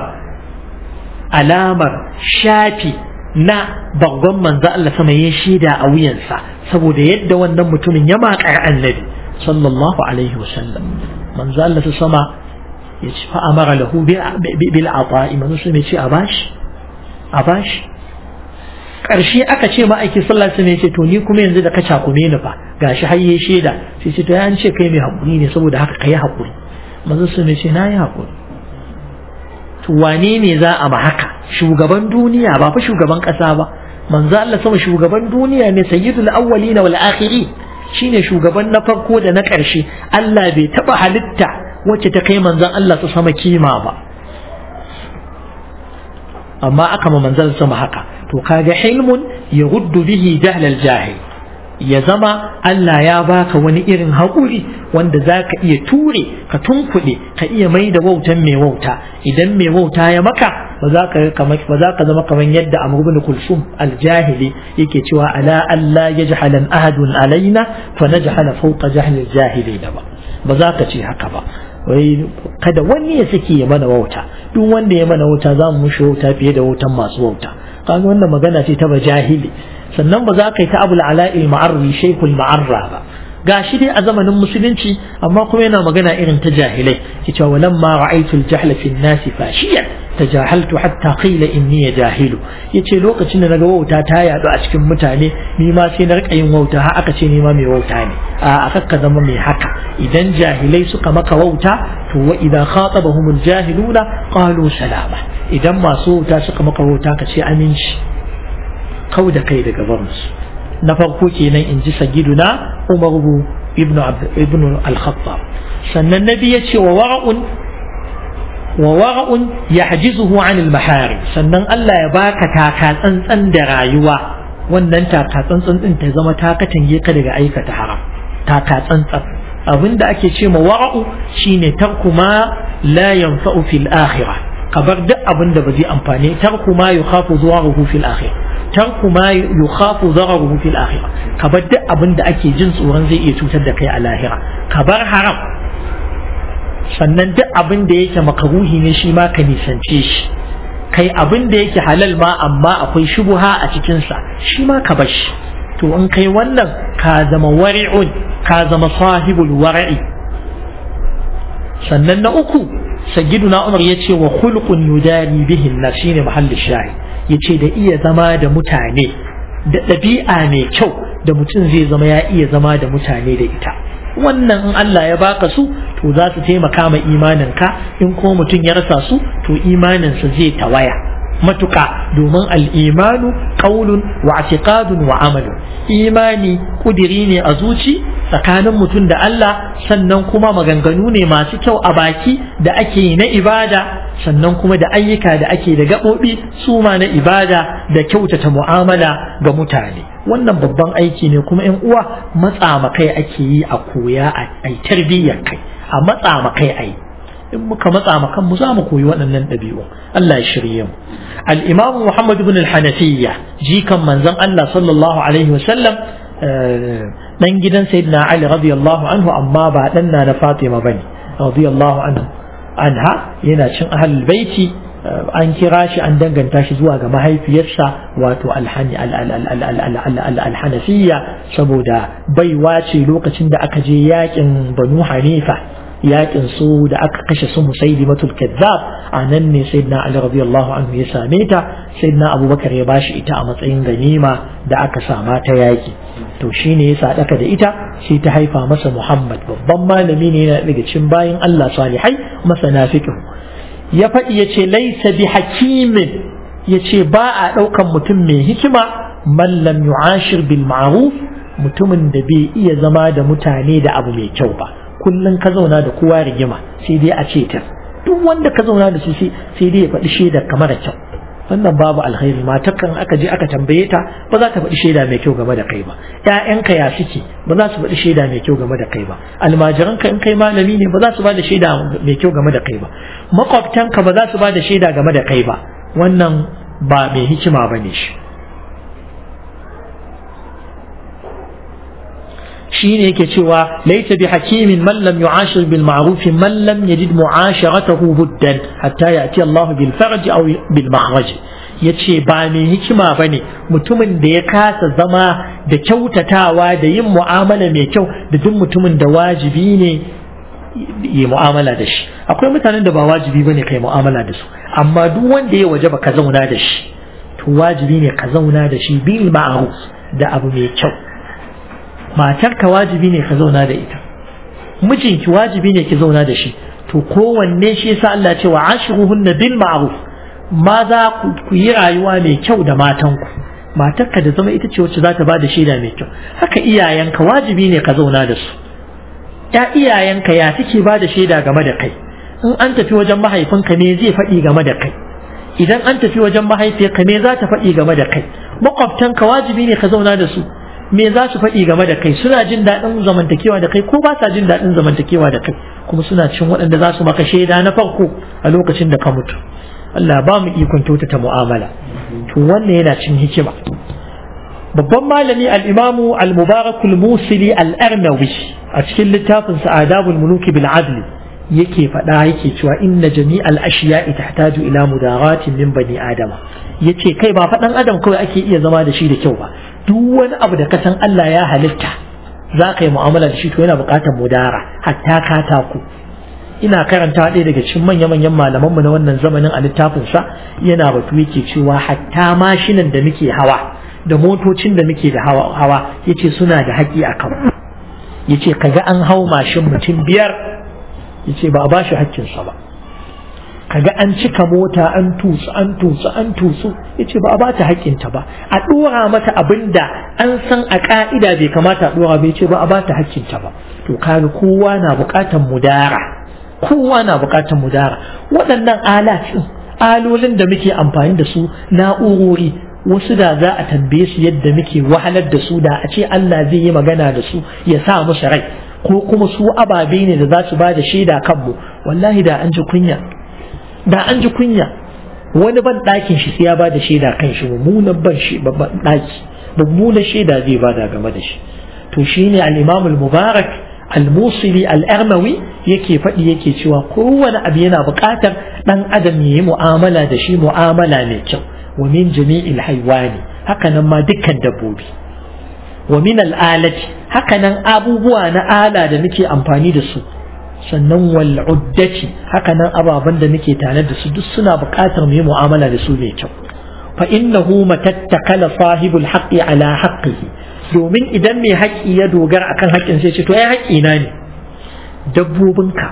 alamar shafi na baggon manzon Allah sama ya shida a wuyansa saboda yadda wannan mutumin ya makar annabi sallallahu alaihi wasallam. Manzon Allah sama ya ce fa amara lahu bil ata'i, manzo sai ya ce a bashi a bashi. Karshe aka ce ma'aiki sallallahu alaihi wasallam ya ce to ni kuma yanzu da ka cakume ni fa gashi har yayi sheda, sai ce to ya an ce kai mai hakuri ne saboda haka kai hakuri. Manzo sai ya ce na yi hakuri. To wane ne za a ma haka? Shugaban duniya ba fa shugaban kasa ba. Manzo Allah sama shugaban duniya ne, sayyidul awwalin wal akhirin, shine shugaban na farko da na karshe. Allah bai taba halitta wacce ta kai manzon Allah su sama kima ba, amma aka ma manzon sama haka. To kaga hilmun ya guddu bihi jahlal jahil, ya zama Allah ya baka wani irin haƙuri wanda zaka iya ture ka tunkuɗe ka iya mai da wautan mai wauta. Idan mai wauta ya maka ba za ka kamar ba za ka zama kamar yadda Amr ibn Kulsum al-Jahili yake cewa ala alla yajhalan ahadun alaina fa najhala fawqa jahli al-jahili ba ba za ka ce haka ba. Wai kada wani ya sake ya mana wauta, duk wanda ya mana wauta za mu mushi wauta fiye da wautan masu wauta. kaga wannan magana ce ta bajahili. Sannan ba za ka yi ta Abul Ala'il Ma'arri Shaykhul Ma'arra ba, gashi dai a zamanin musulunci amma kuma yana magana irin ta jahilai. Yace walamma ra'aytul jahla fi an-nas fashiyan tajahaltu hatta qila inni jahilu. Yace lokacin da naga wauta ta yadu a cikin mutane ni ma sai na rika yin wauta har aka ce ni ma mai wauta ne. A aka ka zama mai haka. Idan jahilai suka maka wauta to wa idan khatabahumul jahiluna qalu salama. Idan masu wauta suka maka wauta ka ce aminci, kau da kai daga barinsu. Na farko kenan in ji sagiduna Umar ibn ibn al-Khattab. Sannan nabi ya ce wa wara'un wa wara'un yahjizuhu 'an al-mahari. Sannan Allah ya baka taka tsantsan da rayuwa, wannan taka tsantsan din ta zama ta katange ka daga aikata haram. Taka tsantsan abinda ake ce ma wara'u shine tarku ma la yanfa'u fil akhirah, kabar duk abinda ba zai amfane, tarku ma yukhafu zuwaruhu fil akhirah, tarku ma yukhafu dararuhu fil akhirah, kabar duk abinda ake jin tsoron zai iya cutar da kai a lahira, kabar haram. Sannan duk abinda yake makaruhi ne shi ma ka nisance shi, kai abinda yake halal ma amma akwai shubuha a cikin sa shi ma ka bar shi. To in kai wannan ka zama wari'un, ka zama sahibul wara'i. Sannan na uku sayyiduna Umar yace wa khulqun yudani bihi an-nas, shine mahallin shahi. Yace da iya zama da mutane da ɗabi'a mai kyau da mutum zai zama ya iya zama da mutane da ita. Wannan in Allah ya baka su to za su taimaka ma imaninka, in ko mutum ya rasa su to imaninsa zai tawaya matuka, domin al-imanu qaulun wa i'tiqadun wa amalun. Imani kudiri ne a zuci tsakanin mutum da Allah, sannan kuma maganganu ne masu kyau a baki da ake yi na ibada, sannan kuma da ayyuka da ake da gaɓoɓi su ma na ibada da kyautata mu'amala ga mutane. Wannan babban aiki ne kuma ƴan uwa matsa makai ake yi a koya a tarbiyyar kai, a matsa makai ai. In muka matsa makan mu za mu koyi waɗannan ɗabi'u. Allah ya shirye mu. Al-Imam Muhammad ibn al-Hanafiyya jikan manzon Allah sallallahu alaihi wa sallam, dan gidan Sayyidina Ali radiyallahu anhu, amma ba dan na Fatima bane radiyallahu anhu. anha yana cin ahlul baiti an kira shi an danganta shi zuwa ga mahaifiyarsa wato alhanafiya saboda baiwa ce lokacin da aka je yakin banu hanifa yakin su da aka kashe su musailimatul kazzab a nan ne sayyidina ali radiyallahu anhu ya same ta sayyidina abubakar ya bashi ita a matsayin ganima da aka sama ta yaki to shine ya sadaka da ita sai ta haifa masa muhammad babban malami ne yana daga cikin bayin Allah salihai masana fiqh ya faɗi ya ce laisa bi hakimin ya ce ba a ɗaukan mutum mai hikima mallam yu'ashir bil ma'ruf mutumin da bai iya zama da mutane da abu mai kyau ba kullum ka zauna da kowa rigima sai dai a ce ta duk wanda ka zauna da su sai dai ya faɗi shaida kamar da kyau wannan babu alkhairi matakan aka je aka tambaye ta ba za ta faɗi shaida mai kyau game da kai ba ƴaƴanka ya suke ba za su faɗi shaida mai kyau game da kai ba almajiranka in kai malami ne ba za su ba da shaida mai kyau game da kai ba makwabtanka ba za su ba da shaida game da kai ba wannan ba mai hikima ba ne shi shine yake cewa laysa bi hakimin man lam yu'ashir bil ma'ruf man lam yajid mu'asharatahu buddan hatta ya'ti Allah bil farj aw bil makhraj yace ba mai hikima bane mutumin da ya kasa zama da kyautatawa da yin mu'amala mai kyau da duk mutumin da wajibi ne yi mu'amala da shi akwai mutanen da ba wajibi bane kai mu'amala da su amma duk wanda ya wajaba ka zauna da shi to wajibi ne ka zauna da shi bil ma'ruf da abu mai kyau matarka wajibi ne ka zauna da ita mijinki wajibi ne ki zauna da shi to kowanne shi yasa Allah ya ce wa ashiruhunna bil ma'ruf maza ku yi rayuwa mai kyau da matanku matarka da zama ita ce wacce za ta ba da shaida mai kyau haka iyayenka wajibi ne ka zauna da su ya iyayenka ya suke ba da shaida game da kai in an tafi wajen mahaifinka me zai faɗi game da kai idan an tafi wajen mahaifiyarka me za ta faɗi game da kai makwabtanka wajibi ne ka zauna da su me za su faɗi game da kai suna jin daɗin zamantakewa da kai ko ba sa jin daɗin zamantakewa da kai kuma suna cin waɗanda za su maka shaida na farko a lokacin da ka mutu Allah ba mu ikon kyautata mu'amala to wannan yana cin hikima babban malami al-imamu al-mubarak al-musili al-arnawi a cikin littafin sa adabul muluki bil adli yake faɗa yake cewa inna jami'al ashiya'i tahtaju ila mudaratin min bani adama yace kai ba faɗan adam kawai ake iya zama da shi da kyau ba duk wani abu da ka san Allah ya halitta za ka yi mu'amala da shi to yana buƙatar mudara hatta katako ina karanta ɗaya daga cikin manya-manyan malamanmu na wannan zamanin a littafinsa yana batu yake cewa hatta mashinan da muke hawa da motocin da muke da hawa hawa yace suna da haƙi a kan yace kaga an hau mashin mutum biyar yace ba a bashi haƙƙinsa ba kaga an cika mota an tusu an tusu an tusu yace ba a bata haƙƙinta ba a dora mata abinda an san a ka'ida bai kamata a dora ba yace ba a bata haƙƙinta ba to kaga kowa na buƙatar mudara kowa na buƙatar mudara waɗannan alatin alolin da muke amfani da su na'urori wasu da za a tambaye su yadda muke wahalar da su da a ce Allah zai yi magana da su ya sa musu rai ko kuma su ababe ne da za su ba da shaida kanmu wallahi da an ji kunya da an ji kunya wani ban ɗakin shi sai ya ba da shaida kan shi mummunan ban shi babban ɗaki mummunan shaida zai ba da game da shi to shine al-Imam al-Mubarak al-Musili al-Armawi yake faɗi yake cewa kowane abu yana buƙatar ɗan adam ya yi mu'amala da shi mu'amala mai kyau wa min jami'il haywani haka nan ma dukkan dabbobi wa min al-alati haka nan abubuwa na ala da muke amfani da su sannan wal uddati haka nan ababan da muke tare da su duk suna buƙatar mu yi mu'amala da su mai kyau fa innahu matattakala sahibul haqqi ala haqqihi domin idan mai haƙƙi ya dogara akan haƙƙin sai ce to ai haƙƙi na ne dabbobinka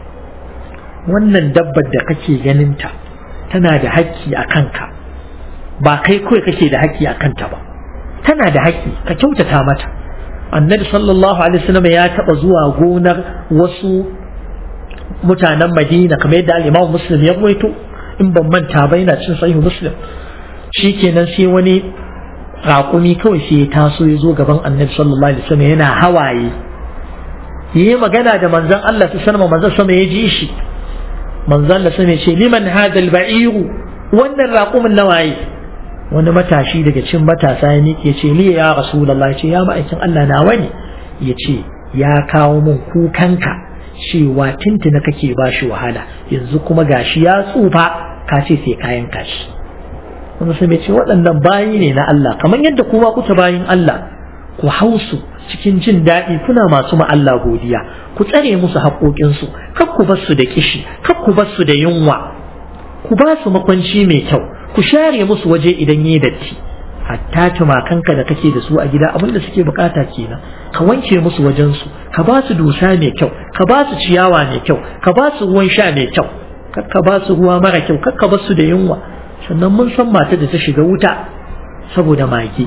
wannan dabbar da kake ganin ta tana da haƙƙi a kanka ba kai kawai kake da haƙƙi a kanta ba tana da haƙƙi ka kyautata mata annabi sallallahu alaihi wasallam ya taɓa zuwa gonar wasu mutanen Madina kamar yadda al-Imam Muslim ya rawaito in ban manta ba yana cin sahih Muslim shikenan sai wani raƙumi kawai sai ya taso ya zo gaban annabi sallallahu alaihi wasallam yana hawaye yi magana da manzon Allah su sanma manzon sama ya ji shi manzon Allah sai ya ce liman hadal ba'iru wannan raƙumin nawaye wani matashi daga cikin matasa ya miƙe ya ce li ya rasulullahi ce ya ma'aikin Allah nawa ne ya ce ya kawo mun kukanka cewa tuntuna kake ba shi wahala yanzu kuma gashi ya tsufa ka ce sai kayan kashi wanda sai ce waɗannan bayi ne na Allah kamar yadda kuma kuta bayin Allah ku hausu cikin jin daɗi kuna masu ma Allah godiya ku tsare musu haƙoƙinsu kar ku bar su da kishi kar ku bar su da yunwa ku ba su makwanci mai kyau ku share musu waje idan yayi datti hatta tumakanka da kake da su a gida abinda suke bukata kenan ka wanke musu wajen su ka ba su dusa mai kyau ka ba su ciyawa mai kyau ka ba su ruwan sha mai kyau kar ka ba su ruwa mara kyau kar ka bar su da yunwa sannan mun san mata da ta shiga wuta saboda mage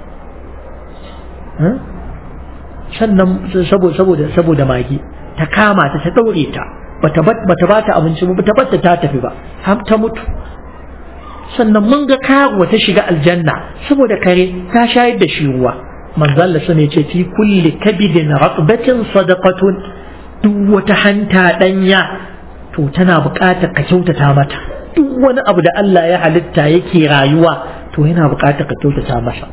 sannan saboda saboda saboda mage ta kama ta ta daure ta bata bata bata abinci ba bata bata ta tafi ba har ta mutu sannan mun ga karuwa ta shiga aljanna saboda kare ta shayar da shi ruwa manzo Allah sai ya ce fi kulli kabidin raqbatin sadaqatun duk wata hanta danya to tana buƙatar ka kyautata mata duk wani abu da Allah ya halitta yake rayuwa to yana buƙatar ka kyautata masa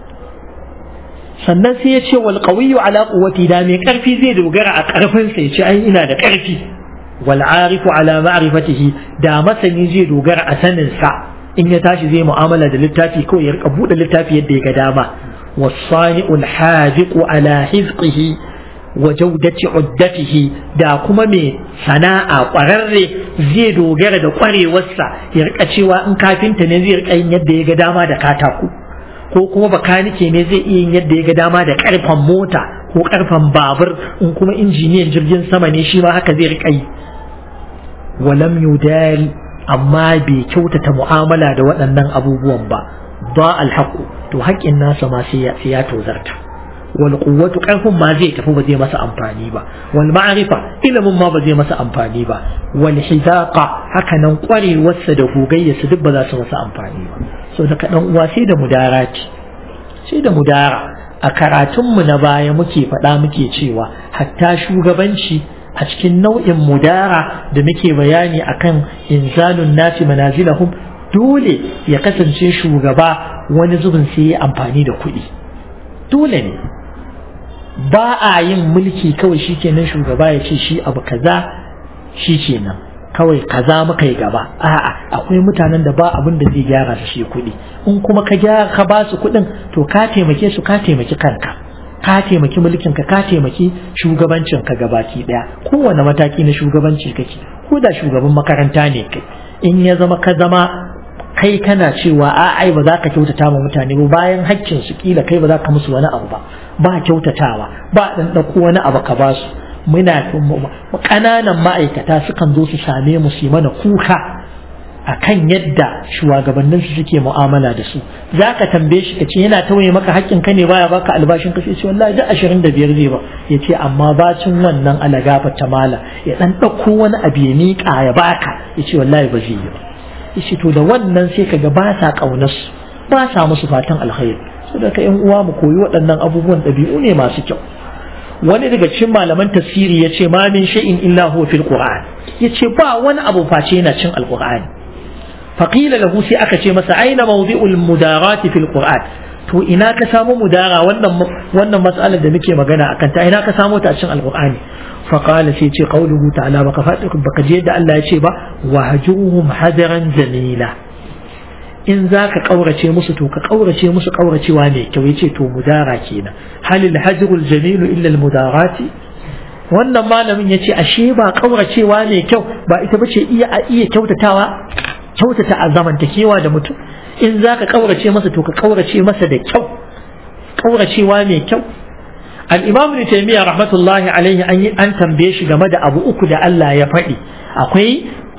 sannan sai ya ce wal qawiyyu ala quwwati da mai karfi zai dogara a karfin sa ya ce ai ina da karfi wal arifu ala ma'rifatihi da masani zai dogara a sanin sa in ya tashi zai mu'amala da littafi kawai ya rika bude littafi yadda ya ga dama wasani'ul hadiqu ala hizqihi wa jawdati uddatihi da kuma mai sana'a kwararre zai dogara da kwarewarsa ya rika cewa in kafinta ne zai rika yin yadda ya ga dama da katako ko kuma bakanike ne zai iya yin yadda ya ga dama da karfan mota ko karfan babur in kuma injiniyan jirgin sama ne shi ma haka zai rika yi walam yudari amma bai kyautata mu'amala da waɗannan abubuwan ba ba alhaqu to haƙƙin nasa ma sai ya tozarta wal quwwatu ƙarfin ma zai tafi ba zai masa amfani ba wal ma'rifa ilimin ma ba zai masa amfani ba wal hidaqa haka nan ƙwarewarsa da gogayyarsa duk ba za su masa amfani ba so da kaɗan uwa sai da mudarati sai da mudara a karatunmu na baya muke faɗa muke cewa hatta shugabanci a cikin nau'in mudara da muke bayani akan inzalun nasi manazilahum dole ya kasance shugaba wani zubin sai ya amfani da kuɗi dole ne ba a yin mulki kawai shikenan shugaba ya ce shi abu kaza shikenan kawai kaza muka yi gaba a'a akwai mutanen da ba abin da zai gyara su shi kuɗi in kuma ka gyara ka ba su kuɗin to ka taimake su ka taimaki kanka ka taimaki mulkin ka ka taimaki shugabancin ka gabaki daya kowane mataki na shugabanci kake ko da shugaban makaranta ne kai in ya zama ka zama kai kana cewa a ai ba za ka kyautata ma mutane ba bayan haƙƙin su kila kai ba za ka musu wani abu ba ba kyautatawa ba dan dauko wani abu ka ba su muna ƙananan ma'aikata sukan zo su same mu su yi mana kuka akan yadda shugabannin su suke mu'amala da su zaka tambaye shi kace yana tawaye maka haƙƙin ka ne baya baka albashin ka sai ce wallahi da ashirin da biyar zai ba yace amma bacin wannan alagafa ta mala ya dan dauko wani abu ya miƙa ya baka yace wallahi ba zai yi ba yace to da wannan sai kaga ba sa kaunar su ba sa musu fatan alkhairi saboda ka yan uwa mu koyi waɗannan abubuwan ɗabi'u ne masu kyau wani daga cikin malaman tafsiri yace ma min shay'in illa huwa fil qur'an yace ba wani abu face yana cin alqur'ani faqila lahu sai aka ce masa aina mawdi'ul mudarati fil qur'an to ina ka samu mudara wannan wannan mas'alar da muke magana akan ta ina ka samu ta a cikin alqur'ani faqala sai ce qauluhu ta'ala baka fadi baka je da Allah ya ce ba wahjuhum hadaran jamila in zaka kaurace musu to ka kaurace musu kauracewa ne kyau yace to mudara kenan halil hajrul jamil illa al mudarati wannan malamin yace ashe ba kauracewa ne kyau ba ita bace iya iya kyautatawa kyautata a zamantakewa da mutum in zaka kaurace masa to ka kaurace masa da kyau kauracewa mai kyau al-imam ibn taymiyyah rahmatullahi alaihi an an tambaye shi game da abu uku da Allah ya faɗi akwai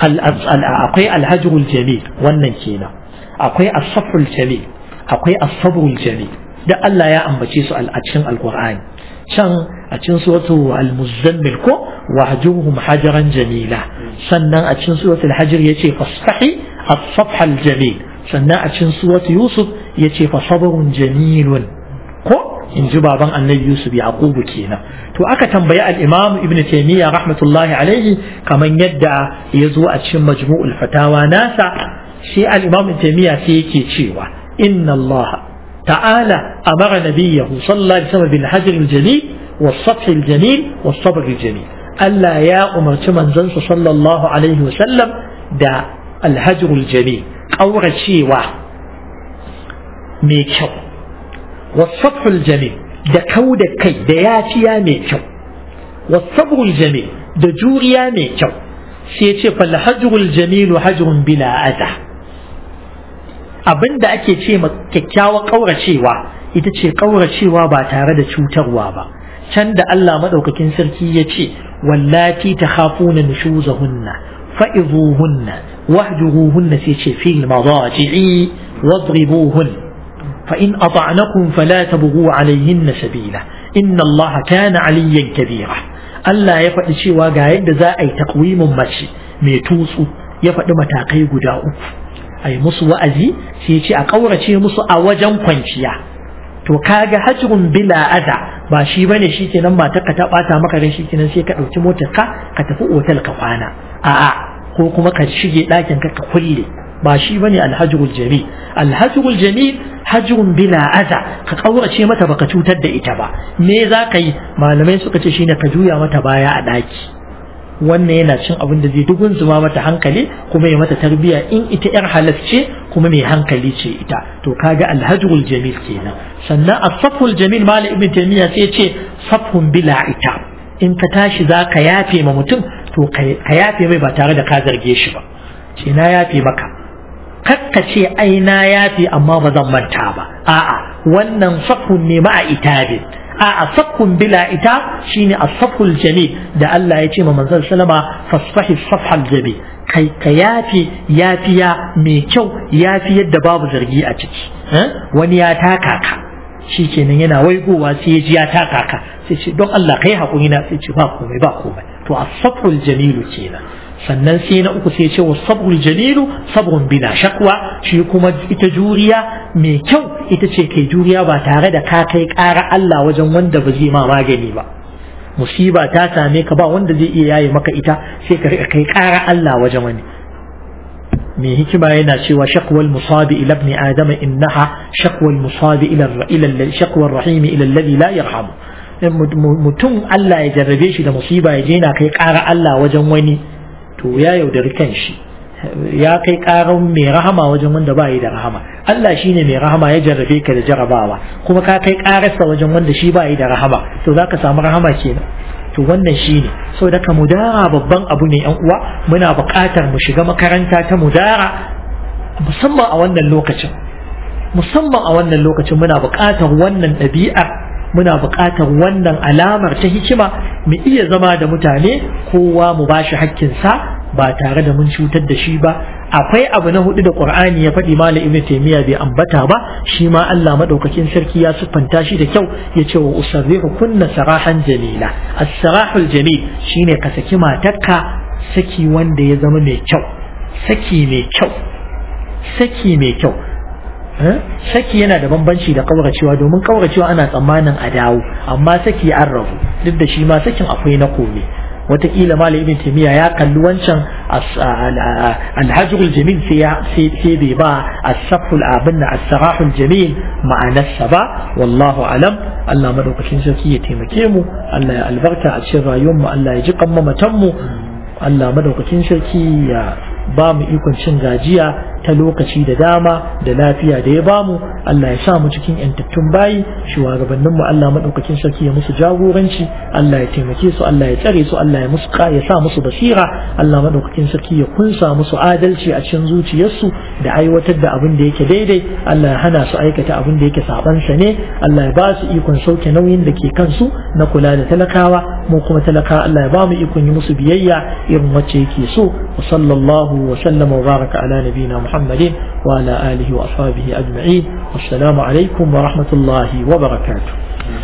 akwai al-hajrul jamil wannan kenan akwai as-safrul jamil akwai as-sabrul jamil da Allah ya ambace su a cikin alqur'ani can a cikin suratu al-muzammil ko wahjuhum hajaran jamila sannan a cikin suratu al-hajr yace fasfahi as-safha al-jamil sannan a cikin suratu yusuf yace fa sabrun jamilun ko in ji baban annabi yusuf yaqubu kenan to aka tambayi al-imam ibn taymiyyah rahmatullahi alaihi kaman yadda yazo a cikin majmu'ul fatawa nasa shi al-imam ibn taymiyyah sai yake cewa inna allaha تعالى أمر نبيه صلى الله عليه وسلم بالحجر الجميل والصفح الجميل والصبر الجميل Allah ya umarci manzansa sallallahu alaihi wasallam da alhajrul jamil ƙauracewa mai kyau wasafhul jamil da kau da kai da yafiya mai kyau wasabrul jamil da juriya mai kyau sai ce fal hajrul jamilu hajrun bila adha abinda ake ce ma kyakkyawa ƙauracewa ita ce ƙauracewa ba tare da cutarwa ba can da Allah madaukakin sarki ya ce wallati takhafuna nushuzahunna fa'izuhunna wahjuruhunna sai ce fil madaji'i wadribuhun fa in ata'nakum fala tabghu alayhinna sabila inna Allah kana aliyyan kabira Allah ya faɗi cewa ga yadda za a yi takwimin mace mai tutsu ya faɗi matakai guda uku ai musu wa'azi sai ya ce a ƙaurace musu a wajen kwanciya to kaga hajrun bila adha ba shi bane shikenan matar ka ta bata maka rai shikenan sai ka dauki motar ka ka tafi otal ka kwana a'a ko kuma ka shige ɗakin ka ka kulle ba shi bane alhajrul jamil alhajrul jamil hajrun bila adha ka kaurace mata baka cutar da ita ba me za ka yi malamai suka ce shine ka juya mata baya a ɗaki wannan yana cin abin da zai dugun zuma mata hankali kuma ya mata tarbiya in ita yar halas ce kuma mai hankali ce ita to kaga alhajrul jamil kenan sannan as-safhul jamil malam ibn taymiya sai ya ce safhun bila ita in ka tashi za ka yafe ma mutum to ka yafe mai ba tare da ka zarge shi ba ce na yafe maka kakka ce ai na yafe amma ba zan manta ba a'a wannan safhun ne ma'a itabin a safhun bila ita shine as-safhul jamil da Allah ya ce ma manzon sallama fasfahi safhal jamil kai ka yafi yafiya mai kyau yafi yadda babu zargi a ciki wani ya taka ka shikenan yana waigowa sai ya ji ya taka ka sai ce don Allah kai hakuri na sai ce ba komai ba komai to as-safhul jamil kenan sannan sai na uku sai ya ce was-sabrul jamil sabrun bila shakwa shi kuma ita juriya mai kyau ita ce kai juriya ba tare da ka kai ƙara Allah wajen wanda ba zai ma magani ba musiba ta same ka ba wanda zai iya yaye maka ita sai ka rika kai ƙara Allah wajen wani mai hikima yana cewa shakwal musabi ila ibn adama innaha shakwal musabi ila ila shakwal rahim ila alladhi la yarhamu mutum Allah ya jarrabe shi da musiba ya je na kai ƙara Allah wajen wani to ya yaudari kanshi ya kai karan mai rahama wajen wanda ba yi da rahama Allah shine mai rahama ya jarrabe ka da jarabawa kuma ka kai kararsa wajen wanda shi ba yi da rahama to zaka samu rahama kenan to wannan shine so daga mudara babban abu ne yan uwa muna buƙatar mu shiga makaranta ta mudara musamman a wannan lokacin musamman a wannan lokacin muna buƙatar wannan ɗabi'ar muna buƙatar wannan alamar ta hikima mu iya zama da mutane kowa mu bashi haƙƙinsa ba tare da mun cutar da shi ba akwai abu na hudu da Qur'ani ya faɗi malam Ibn Taymiyyah bai ambata ba shi ma Allah madaukakin sarki ya siffanta shi da kyau yace wa usarrihu kunna sarahan jamila as-sarahul jamil shine ka saki matarka saki wanda ya zama mai kyau saki mai kyau saki mai kyau saki yana da bambanci da kauracewa domin kauracewa ana tsammanin a dawo amma saki an rabu duk da shi ma sakin akwai na kome wataƙila malam ibn taymiya ya kalli wancan alhajrul jamil sai bai ba as-safhul abinna as-sarahul jamil ma'anarsa ba wallahu alam Allah madaukakin sarki ya taimake mu Allah ya albarka a cikin rayuwar mu Allah ya ji kan mamatan mu Allah madaukakin sarki ya ba mu ikon cin gajiya ta lokaci da dama da lafiya da ya bamu Allah ya sa mu cikin yantattun bayi shugabannin mu Allah madaukakin sarki ya musu jagoranci Allah ya taimake su Allah ya tsare su Allah ya musu ya sa musu basira Allah madaukakin sarki ya kunsa musu adalci a cikin zuciyarsu da aiwatar da abin da yake daidai Allah ya hana su aikata abin da yake saban sa ne Allah ya ba su ikon sauke nauyin da ke kansu na kula da talakawa mu kuma talakawa Allah ya ba mu ikon yi musu biyayya irin wacce yake so wa sallallahu wa sallama wa baraka ala nabiyina محمد وعلى آله وأصحابه أجمعين والسلام عليكم ورحمة الله وبركاته